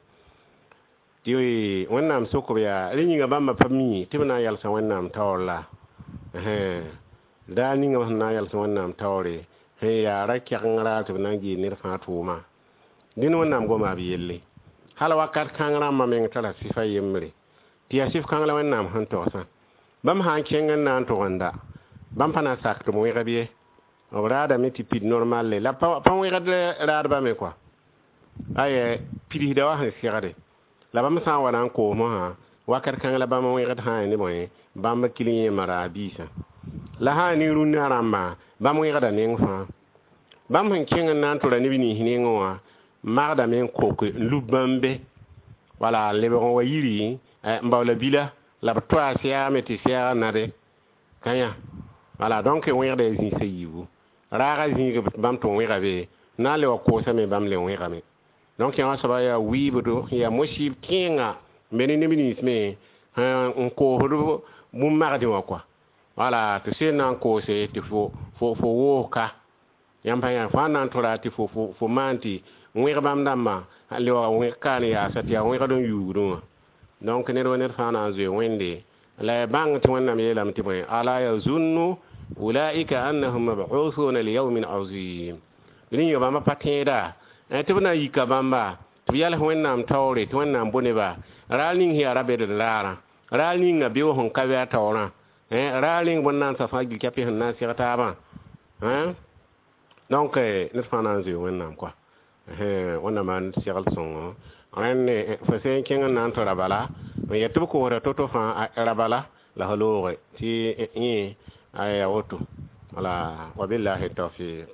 tiwi wannan soko ya rinyi ga bamba fami tibna yal sa wannan tawla eh da ni ga na yal sa wannan tawre he ya rakya ngara tibna gi nir fatuma din wannan goma bi yelle hala wakat kangara ma men tala sifa yemre ti asif kangala wannan han to sa bam han kengan nan to wanda bam pana sak to mo gabiye obrada meti pid normal le la pa pa mo gade raad ba me quoi aye pidi da wa han sigade la bam sa wana ko mo ha wakar kan la bam wi gat ha ni moy bam kiliye mara bisa la ha ni run aramba bam wi gada ne fa bam han kin nan to la ni bini hini ngwa magda men ko ko lubambe wala le bon wayiri mbawla bila la to asia meti sia na de kanya wala donc wi gada zin sayibu raga zin bam to wi gabe na le ko sa me bam le wi gabe donc ya sabaya wi bodo ya moshib kinga meni ne minis me on ko hodo mu mardi wa quoi voilà to c'est nan ko c'est te fo fo fo woka yam pa ya fa nan tora ti fo fo fo manti wi bam damma le wa wi kan ya satia wi ga don yudo donc ne do ne fa nan zo wende la bang ti wonna me lam ti boy ala yazunnu ulaika annahum mab'uthuna li yawmin 'azim ni yo ma patida tibna yika bamba tibiyal wennam tawre to wennam boneba ralning hi arabe de lara ralning nga biwo hon kabe tawra eh ralning bonnan sa fagi kapi han nasirata ba hein donc ne fana zi wennam quoi eh wonna man siral son ren fa sen ken nan to rabala ya tubu ko wora toto fa rabala la halore ti ni aya woto wala wabillahi tawfiq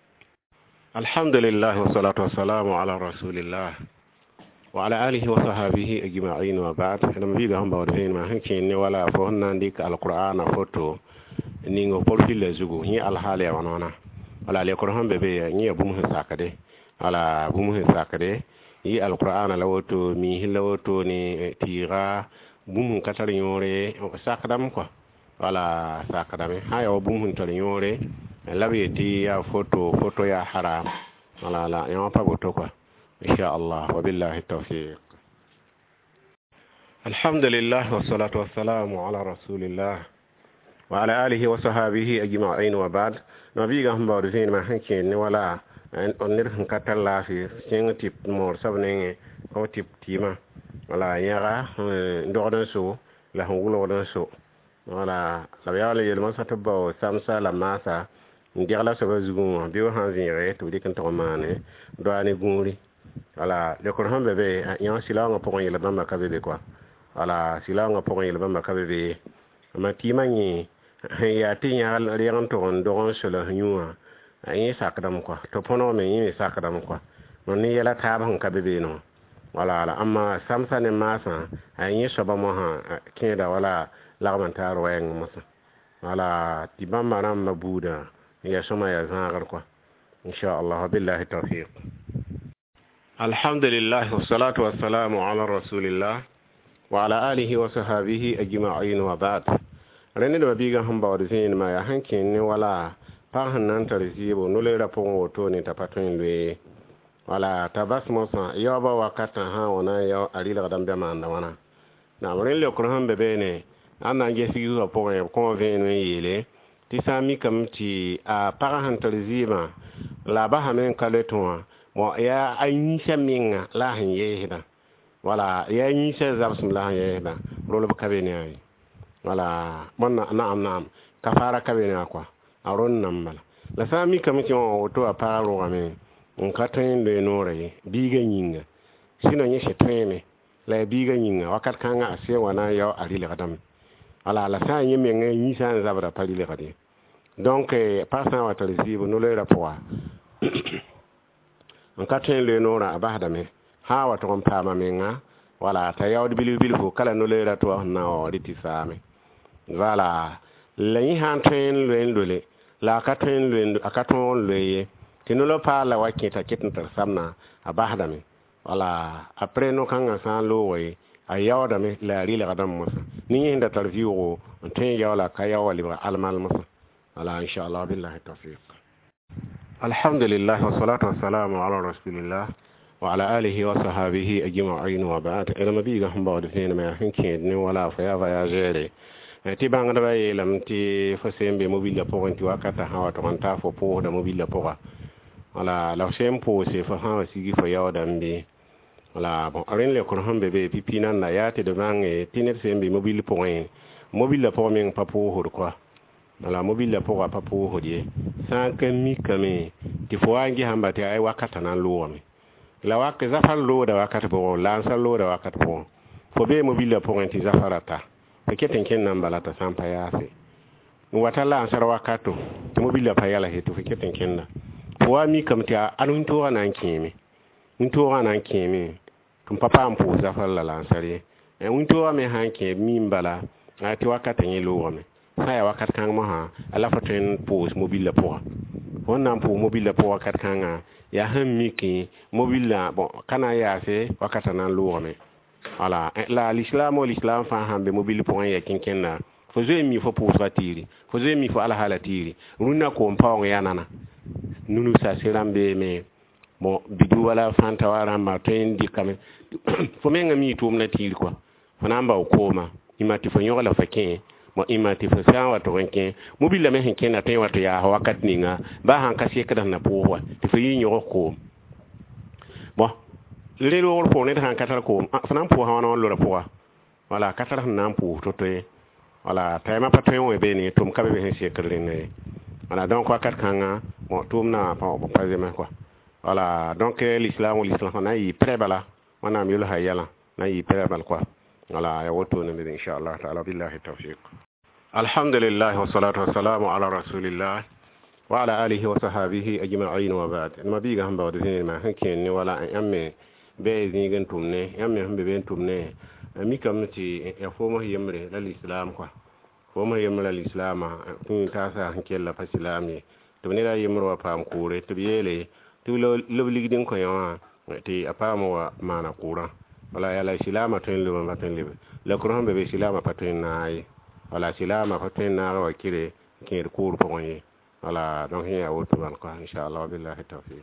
الحمد لله والصلاة والسلام على رسول الله وعلى آله وصحبه أجمعين وبعد لما بيجهم بورفين ما هنكين ولا فهنا نديك القرآن فوتو نيجو بورفي لزوجو هي الحالة ونانا ولا القرآن ببي هي بومه ساكده ولا بومه ساكده هي القرآن لوتو ميه لوتو ني تيغا بومه كتر يوري ساكدام كوا ولا ساكدام هاي بومه تر يوري labiyeti ya foto foto ya haram wala la ya pa goto kwa insha Allah wa billahi tawfiq alhamdulillah wassalatu wassalamu ala rasulillah wa ala alihi wa sahbihi ajma'in wa ba'd nabi ga hamba rizin ma hanke ni wala on nir han katalla fi sen tip mor sabne ko tip tima wala yara ndordon so la hulo don so wala la yala yel ma sataba samsa la masa ndirla saba zugun bi wa hanzire to dikan to mane do ani guri wala le ko hambe be yan silanga pokon yela bamba kabe quoi wala silanga pokon yela bamba kabe ma timani ya tinya riyan to on do so la nyua ayi sakadam quoi to pono me yi sakadam quoi non ni yela ta ban kabe no wala ala amma samsa ne masa ayi saba mo ha keda wala lagman taro yang masa wala tibamba ram mabuda ya soma ya zangar kwa insha Allah billahi tawfiq. Alhamdulillah wassalatu wassalamu ala rasulillah wa ala alihi wa sahbihi ajma'in wa ba'd. Rene da biga hamba wa zin ma ya hankin ni wala pa hanan tarzibo no le rapon woto ni tapatun le wala tabasmosa yo ba wakata ha wona yo alila gadam be man wana na morin le kurhan bebe ne ana ge sigi zo po e ko ve no yele ti sami kam ti a pa han tarziba la ba ha men kaleton mo ya ayin shaminga la han yehda wala ya yin sha zabsum la han yehda rolo ba kabe ne ay wala bonna na'am na'am kafara kabe ne akwa aron nan mala la sami kam ti o to a paro ame on katin le nore biga nyinga sino nye shetene la biga nyinga wakat kanga ase wana yo ali le kadam ala la sa nye menga nyi san zabra pali le kadi donc passant wa talzibu no le rapport on katin le nora abahadame ha wa to pa ma menga wala ta yawdi bilu bilu kala no le rato na o riti same voilà la yi han train le ndole la katin le akaton le tinolo pa la wakita kitin tar samna abahadame wala après no kanga san lo we ayawda me la ri la gadam musa ni inda tarviu on tin yawla kayawa li almal musa wala inshallah billahi tawfiq. Alhamdulillah wassalatu wassalamu ala rasulillah wa ala alihi wa sahbihi ajma'in wa ba'd. Ila mabiga hamba da fina ma hinkin ni wala fa ya voyager ti banga da baye lam ti fasembe mobile pour ti wakata hawa to kanta fo pour da mobile pour wala la sempo se fa ha sigi fo yawda mbi wala bon aren le kon hambe be pipi nan na yate de bange tiner sembe mobile pour en mobile pour men pa pour ho quoi wala mobile pour pa pour ho die sans que mi kame ti fo angi hamba te ay wakata nan lo mi la wakka zafal lo da wakata bo la sal lo da wakata bo fo be mobile pour en ti zafarata pe keten ken nan balata sampa yase watala ansar wakato ti mobile pa yala hetu fe keten ken na wa mi kam ta anun to ran kimi un to ran kimi tum papa am po za falla lansare e un to me hanke mi mbala ati wakata ni lo me saya wakat kan ma ha ala faten pose mobile po wonna po mobile po wakat kan ya han mi ki mobile bon kana ya se wakata nan lo me ala la l'islam l'islam fa hambe mobile po ya kinken na fo zo mi fo po fatiri fo zo mi fo ala halatiri runna ko mpawo ya nana nunu sa serambe me mo bidu wala fanta wara ma to indi kame fo menga mi tum na tiri quoi fanamba o koma imati fo nyola fakin mo imati fo sa wato renken mobile me henken na tan wato ya wakat ninga ba han kasi kada na powa ti fo yi nyo ko bon le lo ko ne han katar ko fanan po ha wona lo powa wala katar nan po to to wala tayma patwen we be ni tum kabe be hen sekere ne voilà donc wakat kanga mo tumna pa pa zema quoi voilà donc l'islam l'islam na yi prebala wana mi lo hayala na yi prebal quoi voilà ya woto ne be inshallah ta'ala billahi tawfiq. Alhamdulillah wassalatu wassalamu ala rasulillah wa ala alihi wa sahbihi ajma'in wa ba'd. Ma biga hamba wa dine ma hanken ni wala amme be zingen tumne amme hambe be tumne mi kamti e fo mo yemre l'islam quoi fo mo yemre l'islam kun ta sa hankel la fasilami to ne la yemro pam kure to yele to lo ligdin ko yawa ti apamo wa mana kura wala ya la islam to lo ma tan libe le kuran be islam patin nay wala islam patin na wa kire kin kur po ni wala donc ya wotu ban ko inshallah billahi tawfiq.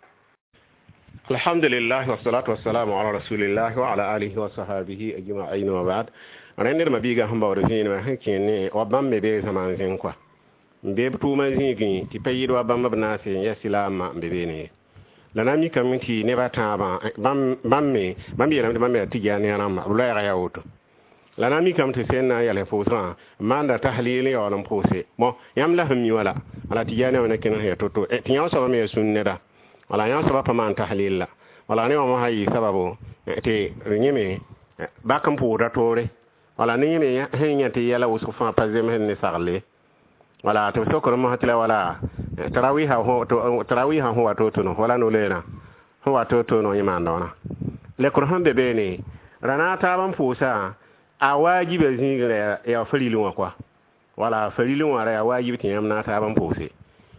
Alhamdulillah wassalatu wassalamu ala rasulillah wa ala alihi wa sahbihi ajma'in wa ba'd. Renir mabiga hamba wa rafini ma hakini wa bamme be zaman zen kwa mbe tuma zingi ti payiro bamba bnase ya silama mbebe ne lana mi kamiti ne bataba bam bamme bambi ram bamme tijani anam abula ya yawoto lana mi kamti senna ya le fosa manda tahlili ya lam pose mo yam la hmi wala ala tijani wana ken ya toto e tiyaw so me sunneda wala yam so pa man tahlil wala ne mo hayi sababu te nyeme bakam pu ratore wala ni nyeme henya te yala usufa pazem hen ne sarle wala to sokoro mo hatila wala tarawih ha ho to tarawih ha ho to to no wala no lena ho to to no yima ndona le ko hande be ni rana ta ban fusa a wajibe zingira ya farilu kwa wala farilu wala ya wajibi tin yam na ta ban fuse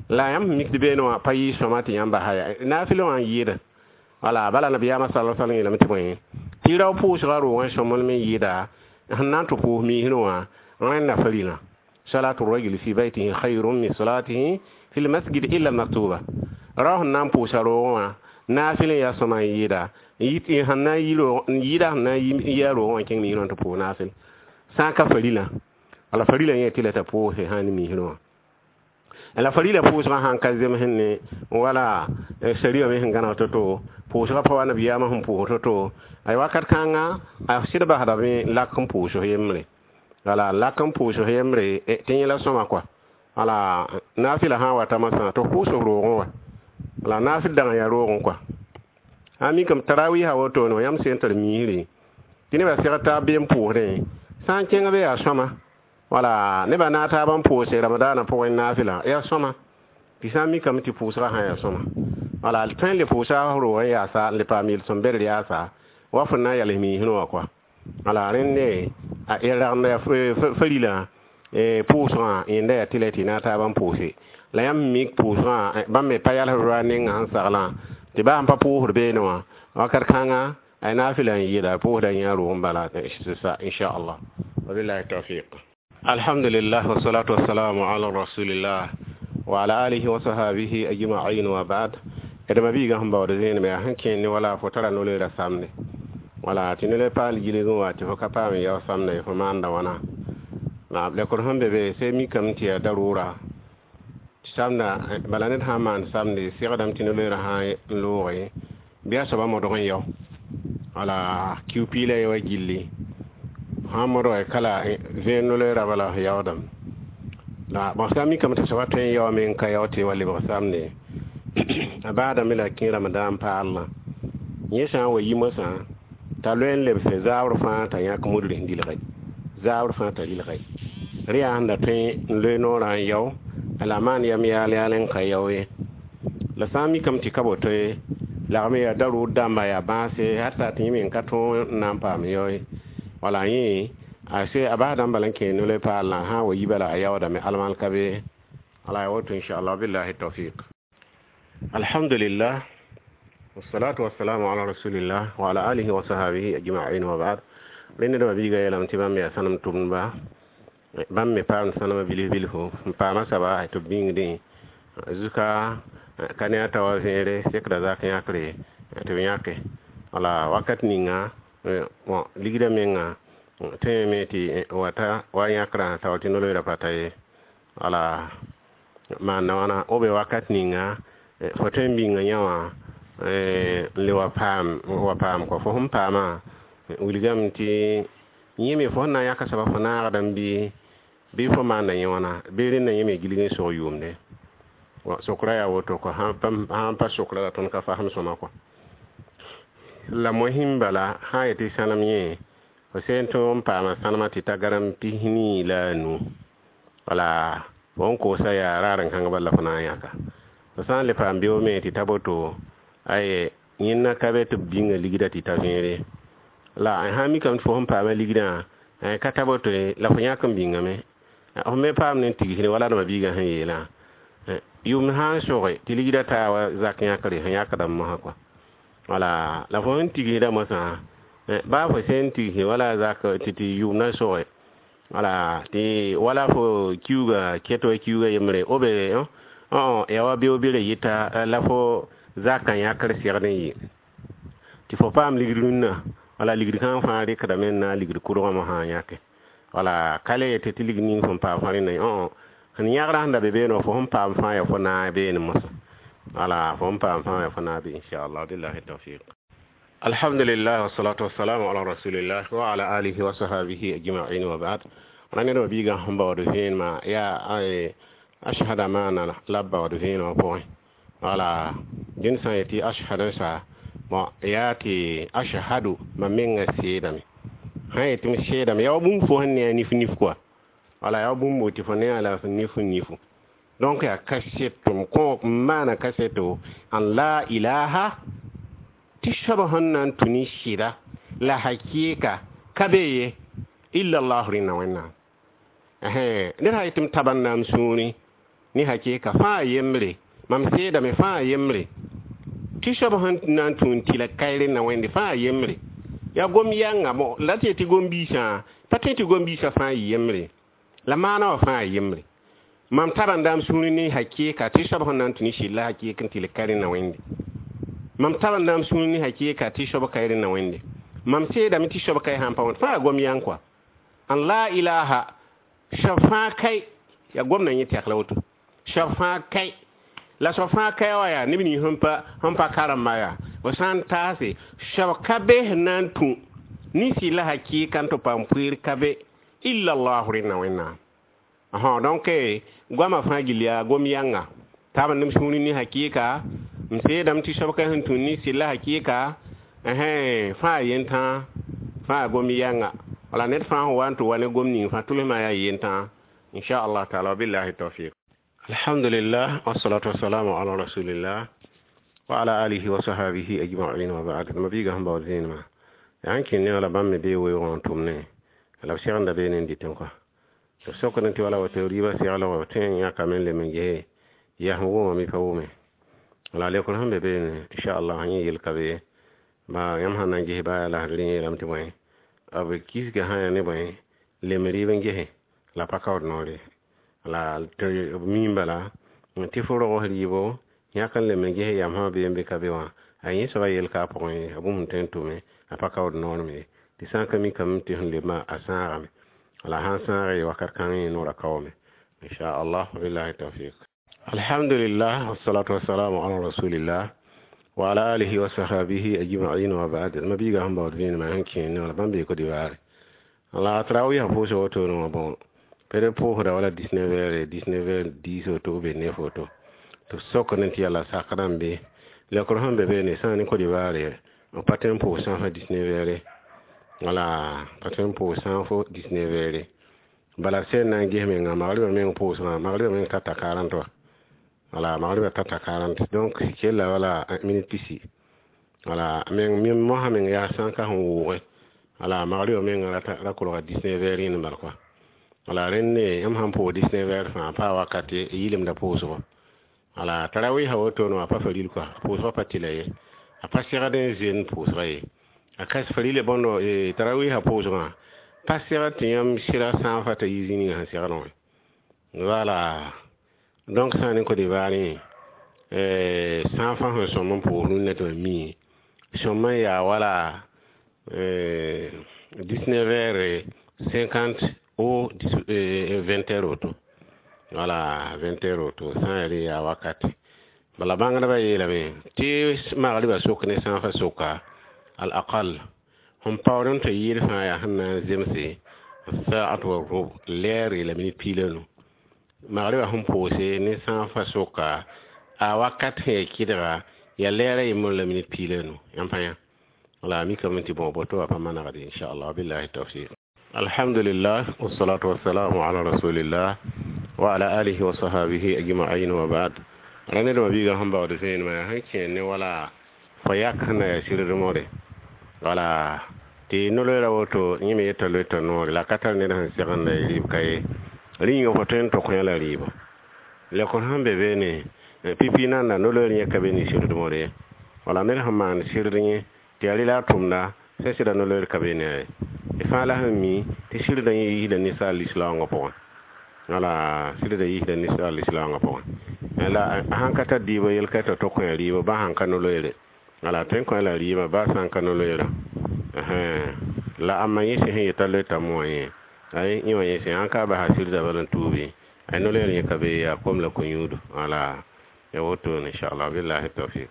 la yam mik de beno pa yi somati yamba haya nafilo an yida wala bala nabiyama sallallahu alaihi wasallam tiboy tiraw pu sharo wan somol me yida hanan to pu mi hinwa ran na farina salatu rajul fi baytihi khairun min salatihi fil masjid illa maktuba rah nan pu sharo wa nafilin ya soma yida yiti hanan yiro yida hanan yaro wan kin mi non to pu nafil saka farila ala farila yeti la ta pu he hani mi hinwa la farila pusra han kazem henne wala sharia me hangana toto pusra pa wana biya ma hum pu toto ay wakat kanga a sida ba hadabe lakum puso yemre wala lakum puso yemre e tinyela soma kwa wala nafila ha wata masa to puso ro wa wala nafil dan ya ro kwa ami kam tarawi ha woto no yam sentar miri tini ba sirata bem pure san kenga be asoma wala ne ba na ta ban pose ramadana po nafila ya soma pisami kam ti pusra ha ya soma wala al tan le pusa ro ya sa le pa mil son ber ya sa wa funa ya le mi hino kwa wala renne a era na falila e pusra inde tileti na ta ban pose la yam mi pusra ban me payal ro ne an sarla ti ba am pa pu be no wa kar kanga ay nafila yida pu da yaro mbala insha Allah wabillahi tawfiq. Alhamdulillah wassalatu wassalamu ala rasulillah wa ala alihi wa sahbihi ajma'in wa ba'd. Edama biga hamba wa zene me hankin ni wala fotara no le samne wala tinele pal jiligo wati ko kapame ya samne ko manda wana na le ko hambe be se mi kam ti darura samna balanet haman samne sigadam tinele ra ha loye biya so ba mo do yo wala qpile yo jilli hamoro e kala venole rabala yawdam la ba sami kam ta sawato yo men kayote wali ba samne abada mila kin ramadan pa Allah yesa wa yimasa ta len le fe zawr fa ta yak mudri ndil gai zawr fa ta dil gai riya anda te le no ran yaw ala man yam ya yalen kayowe la sami kam ti kaboto la me ya daru damba ya base hatta ti min kato nan pa mi yoy wala yi ase abada mbalan ke no le pa Allah ha wa yibala ayawda me almal kabe ala wato inshallah billahi tawfiq. Alhamdulillah wassalatu wassalamu ala rasulillah wa ala alihi wa sahbihi ajma'in wa ba'd. Lenne do biga yalam tibam ya sanam tumba bam me pa sanama bili bil ho pa masaba to bingdi zuka kanya tawa fere sekra zaka yakre to yake wala wakati ninga mo ligida menga temeti wata wa yakra tawti no le rapataye wala mana wana obe wakati ninga fotembi nga nyawa eh le wapam wapam ko fo hum pama uligam ti yimi fo na yaka saba fo na adam bi bi fo man na yona bi rin na yimi gilin so yumde wa sokra ya woto ko ha pam ha pa sokra ton ka faham so mako la muhim bala ha yati sanam ye o sento pama sanama ti tagaram pihni la nu wala won ko sa ya raran kan balla fo na yaka san le pam bio me ti taboto ay yinna kabe to binga ligida ti tavere la ha mi kam fo hom pam ligida ay ka taboto la fo yakam binga me o me pam ne tigi ni wala no biga han yela yum ha soore ti ligida ta wa zaknya kare han yakadam ma kwa wala la fo tigi da masa ba fo senti wala zakka ti yum na soore wala ti wala fo kiuga keto kiuga yemre obe oh yawa biyo bire yita la fo zakan ya kar sirne yi ti fo pam ligiruna wala ligir kan fa re kada men na ligir kuro ma ha yake wala kale te tiligni fo pa fa ne oh han yagra handa be be no fo hom pam fa ya fo na be ne mos wala fo hom pam fa ya fo na be inshallah billahi tawfiq. Alhamdulillah wassalatu wassalamu ala rasulillah wa ala alihi wa sahbihi ajma'in wa ba'd. Ana ne bi ga hamba wado hin ma ya ay أشهد معنا لبا ودفين وبوين على جنسا يتي أشهد سا ما ياتي أشهد ما من سيدامي هاي تم سيدامي يا أبوم فهني نيف نيف كوا على يا أبوم بوتيفني على نيف نيف donc ya kasetum ko mana kaseto an la ilaha tishabahan tuni shira la hakika kabeye illa Allah rina wana eh ne haytum tabannam suni ni hakika fa yemre mam seda me fa yemre ti shoba han nan tun tila kaire na wende fa yemre ya gom yanga mo lati ti gom bisa patenti gom bisa fa yemre la mana fa yemre mam tarandam sunu ni hakika ti shoba han nan tun shi la hakika tila kaire na wende mam tarandam sunu ni hakika ti shoba kaire na wende mam seda mi ti shoba kai han pa fa gom yankwa an la ilaha shafa kai ya gwamnan yi taklautu shafa kai la shafa kai waya ni bini humpa humpa karam maya wasan tase shafa be nan tu ni si la hakikan to pampuir kabe illa allah rina wina aha donc gwama fagilia gomyanga taban nim suni ni hakika mse dam ti shafa kai huntu ni si la hakika eh fa yenta fa gomyanga wala net fa wantu wane gomni fa tulma ya yenta إن شاء الله تعالى بالله التوفيق. الحمد لله والصلاة والسلام على رسول الله وعلى آله وصحبه أجمعين وبعد ما بيجا هم بعدين ما يعني كني ولا بام بي ويوان تومني لو سيرنا بينين دي تنقى لو سكر أنت ولا وتوري بس على وتين يا كمان لمن جه يا هو ما بيفهمه ولا ليكون هم بين إن شاء الله هني يلقى ما يوم هنجيه بقى لا هدرين لم تبين أو كيس جهان نبين لمري بنجيه la pakawd nore la mimbala ti foro ribo yakan le mege yam ha be mbe kabewa ayi so bayel ka point abum tento me la pakawd nore me ti san kami kam ti hunle ma asara me la hansare wakar kan no ra kawme insha Allah billahi tawfiq alhamdulillah wassalatu wassalamu ala rasulillah wa ala alihi wa sahbihi ajma'in wa ba'd nabiga hamba wadin ma hanki no la bambe ko diware la trawi ha fo so to no bon pere pour wala dix-neuf heures dix-neuf heures dix auto be neuf auto to sokonenti yalla sakrambe le ko hambe be ne san ko di bare on patin pour cent dix-neuf heures wala patin pour cent fo dix-neuf heures bala sen na ngeme ngamari men pour cent mari men tata quarante wala mari tata quarante donc c'est là wala minute ici wala men men mohamed ya cent ka ho wala mari men la ko dix-neuf heures ni mal quoi ala renne am ham po dix-neuf heures fa pa wakati yilim da poso ala tarawi ha woto no pa falil quoi poso patile a pa sira den zen poso ray akas falile bono e tarawi ha poso ma pa sira tiam sira san fa ta yizini ha sira non voilà donc ça ne ko de bari euh sans fa son mon pour nous net mi son ya voilà euh dix-neuf heures cinquante ou vingt heures auto voilà vingt heures auto sans aller à wakati bala bangana ba yela be ti magali ba sokne sans fa soka al aqal hum pawron to yir fa ya hanna zemse sa'at wa rub l'air et la minute pileno magali ba hum posé ne sans fa soka a wakati kidra ya l'air et mo la minute pileno yampanya voilà mi kamenti bon boto apa manara inshallah billahi tawfiq. Alhamdulillah wassalatu wassalamu ala rasulillah wa ala alihi wa sahbihi ajma'in wa ba'd rane do biga hamba wada sen ma hanke ne wala fayak na ya shirir more wala ti no le rawoto nyime yeta le to no la katal ne han segan le rib kay ringo foten to ko la riba le ko hambe be ne pipi nanda no le nyaka be ni shirir more wala mer hamman shirir ni ti ali la tumna se sida no le kabene fa la mi ti shir da yi da nisa al-islam ngopon ala shir da yi da nisa al-islam ngopon ala hankata dibo yel kata to ko riba ba hankano loyre ala ten ko la riba ba san kano loyre eh la amma yesi he talle tamoye ay ni wa yesi hanka ba hasir da balan tubi ay no loyre ka be ya kom la ko yudu ala ya woto inshallah billahi tawfiq.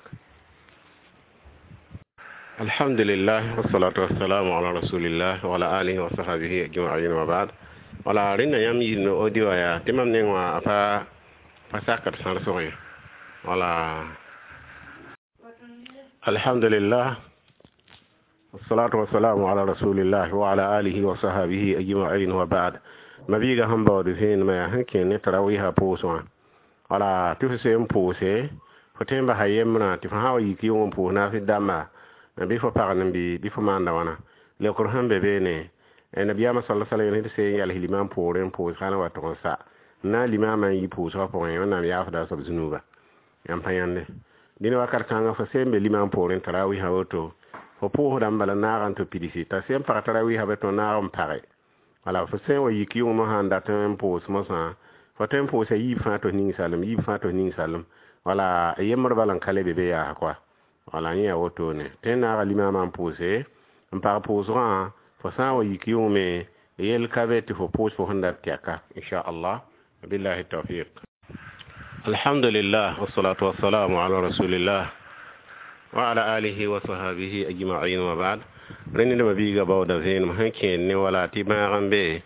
الحمد لله والصلاة والسلام على رسول الله وعلى آله وصحبه أجمعين وبعد ولا رنا يمي نو أوديو يا تمام نيوا فا فساكت سانسوي ولا الحمد لله والصلاة والسلام على رسول الله وعلى آله وصحبه أجمعين وبعد ما بيجا هم بعدين ما هنكين نتراويها بوسوا ولا تفسيم بوسه فتين بهايمنا تفهاو يكيوم بونا في الدم bi fo parnan bi bi fo manda wana le ko hambe be ne e nabiyama sallallahu alaihi wasallam se yal hiliman poren po kana wa to sa na limama yi pʋʋsga pʋgẽ wẽnnaam yaafda soab zũnuuba yãmb pa yãnde dẽn wakat kãngã fo sembe limam pʋʋrẽ tarawɩsã woto fo pʋʋsda n bala naag n tɩ pidsi t'a sẽn pag tarawɩsã be tõe naag n page wala fo sẽn wa yik yʋng mosã n dat n pʋʋs mosã fo tõe n pʋʋsa yiib fãa tos ning salem yiib fãa tos ning salem wala yembr bala n ka lebe be yaa koa wala yẽ yaa wotone tẽ naaga limamã n pʋʋse n pag pʋʋsgã fo sã n wa yik yʋng me yel ka be tɩ fo pʋʋs fo sẽn dat tɛka inchallah billahi tawfiq alhamdulillah wassalatu wassalamu ala rasulillah wa ala alihi wa sahbihi ajma'in wa ba'd reni da biga bawda zen ma hanke ne wala ti ma gambe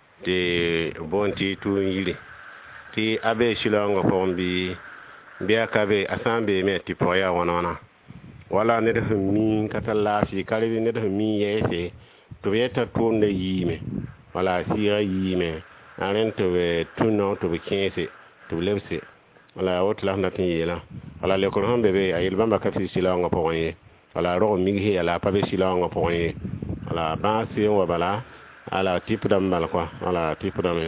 de bonti tu yiri ti abe shilongo pombi biya kabe asambe me ti poya wonona wala ne da mi katalla fi kare ne da mi yese to yeta to ne yime wala sira yime aren to be tuno to be kense to lebse wala wotla na tin yela wala le ko hambe be ayel bamba ka fi shilongo poye wala ro mi he ala pa be shilongo poye wala ba si wa bala ala tipu dam bala quoi wala tipu dam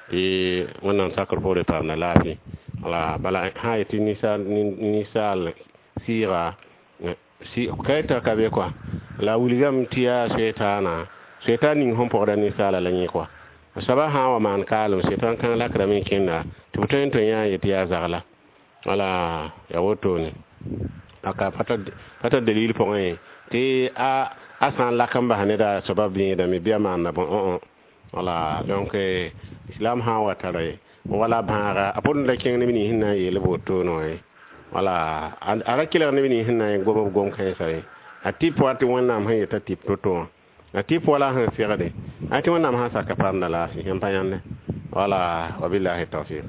e wonan sakor pore par na lafi wala bala ha yeti ni sal ni sal sira si kaita ka be quoi la wuligam tiya setana setani hon pore ni sala la ni quoi saba ha wa man kalum setan kan la kramin kinna tupen to ya yeti ya zagala wala ya woto ne aka fata fata dalil po ngai te a asan la kamba haneda sabab bi da mi biya man na bon on wala donc islam ha wa tare wala bara apon da ken ni hinna yele boto no e wala ara kila ni ni hinna gobo gon kai sai ati po ati wonna am hayata tip toto ati po la han firade ati wonna am ha saka panda la fi en payande wala wabillahi tawfiq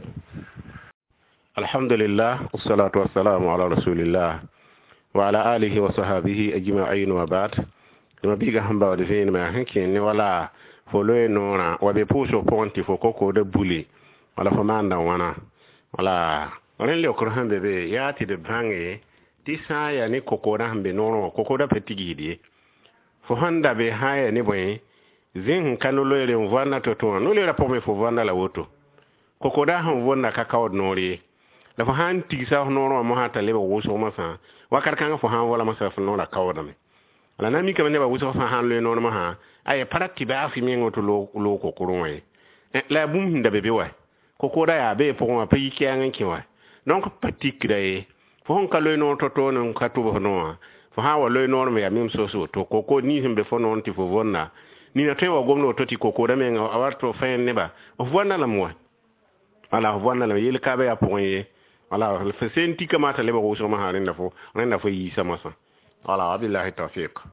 alhamdulillah wassalatu wassalamu ala rasulillah wa ala alihi wa sahbihi ajma'in wa ba'd dama biga hamba wa defin ma hankin ni wala folo nora wa be puso ponti fo koko de buli wala fo manda wana wala onen le okor hambe be yati de bange tisa ya ni koko da hambe noro koko da petigidi fo handa be haya ni boy zin kanolo le mvana toto no le rapo me fo vanda la woto koko da han vonna kakao nori la fo han tigisa noro mo hata le wo so masa wakar kan fo han wala masa fo nora kawda me ala nami kam ne ba wuso fa han le noro ma ha ay parati ba fi mi ngoto lo lo kokoro we la bum hinda bebe wa koko da ya be po ma pe ki an ki wa donc patik da e fo hon ka le no toto no ka to no fo ha wa le noro me ya mim so so to koko ni himbe fo non ti fo vonna ni na tewa gomno to ti koko da men awarto fen ne ba o vonna la mo ala vonna la yel ka be ya poye ala fe senti kamata le ba wuso ma ha rinda fo rinda fo yi sama sa ala billahi tawfiq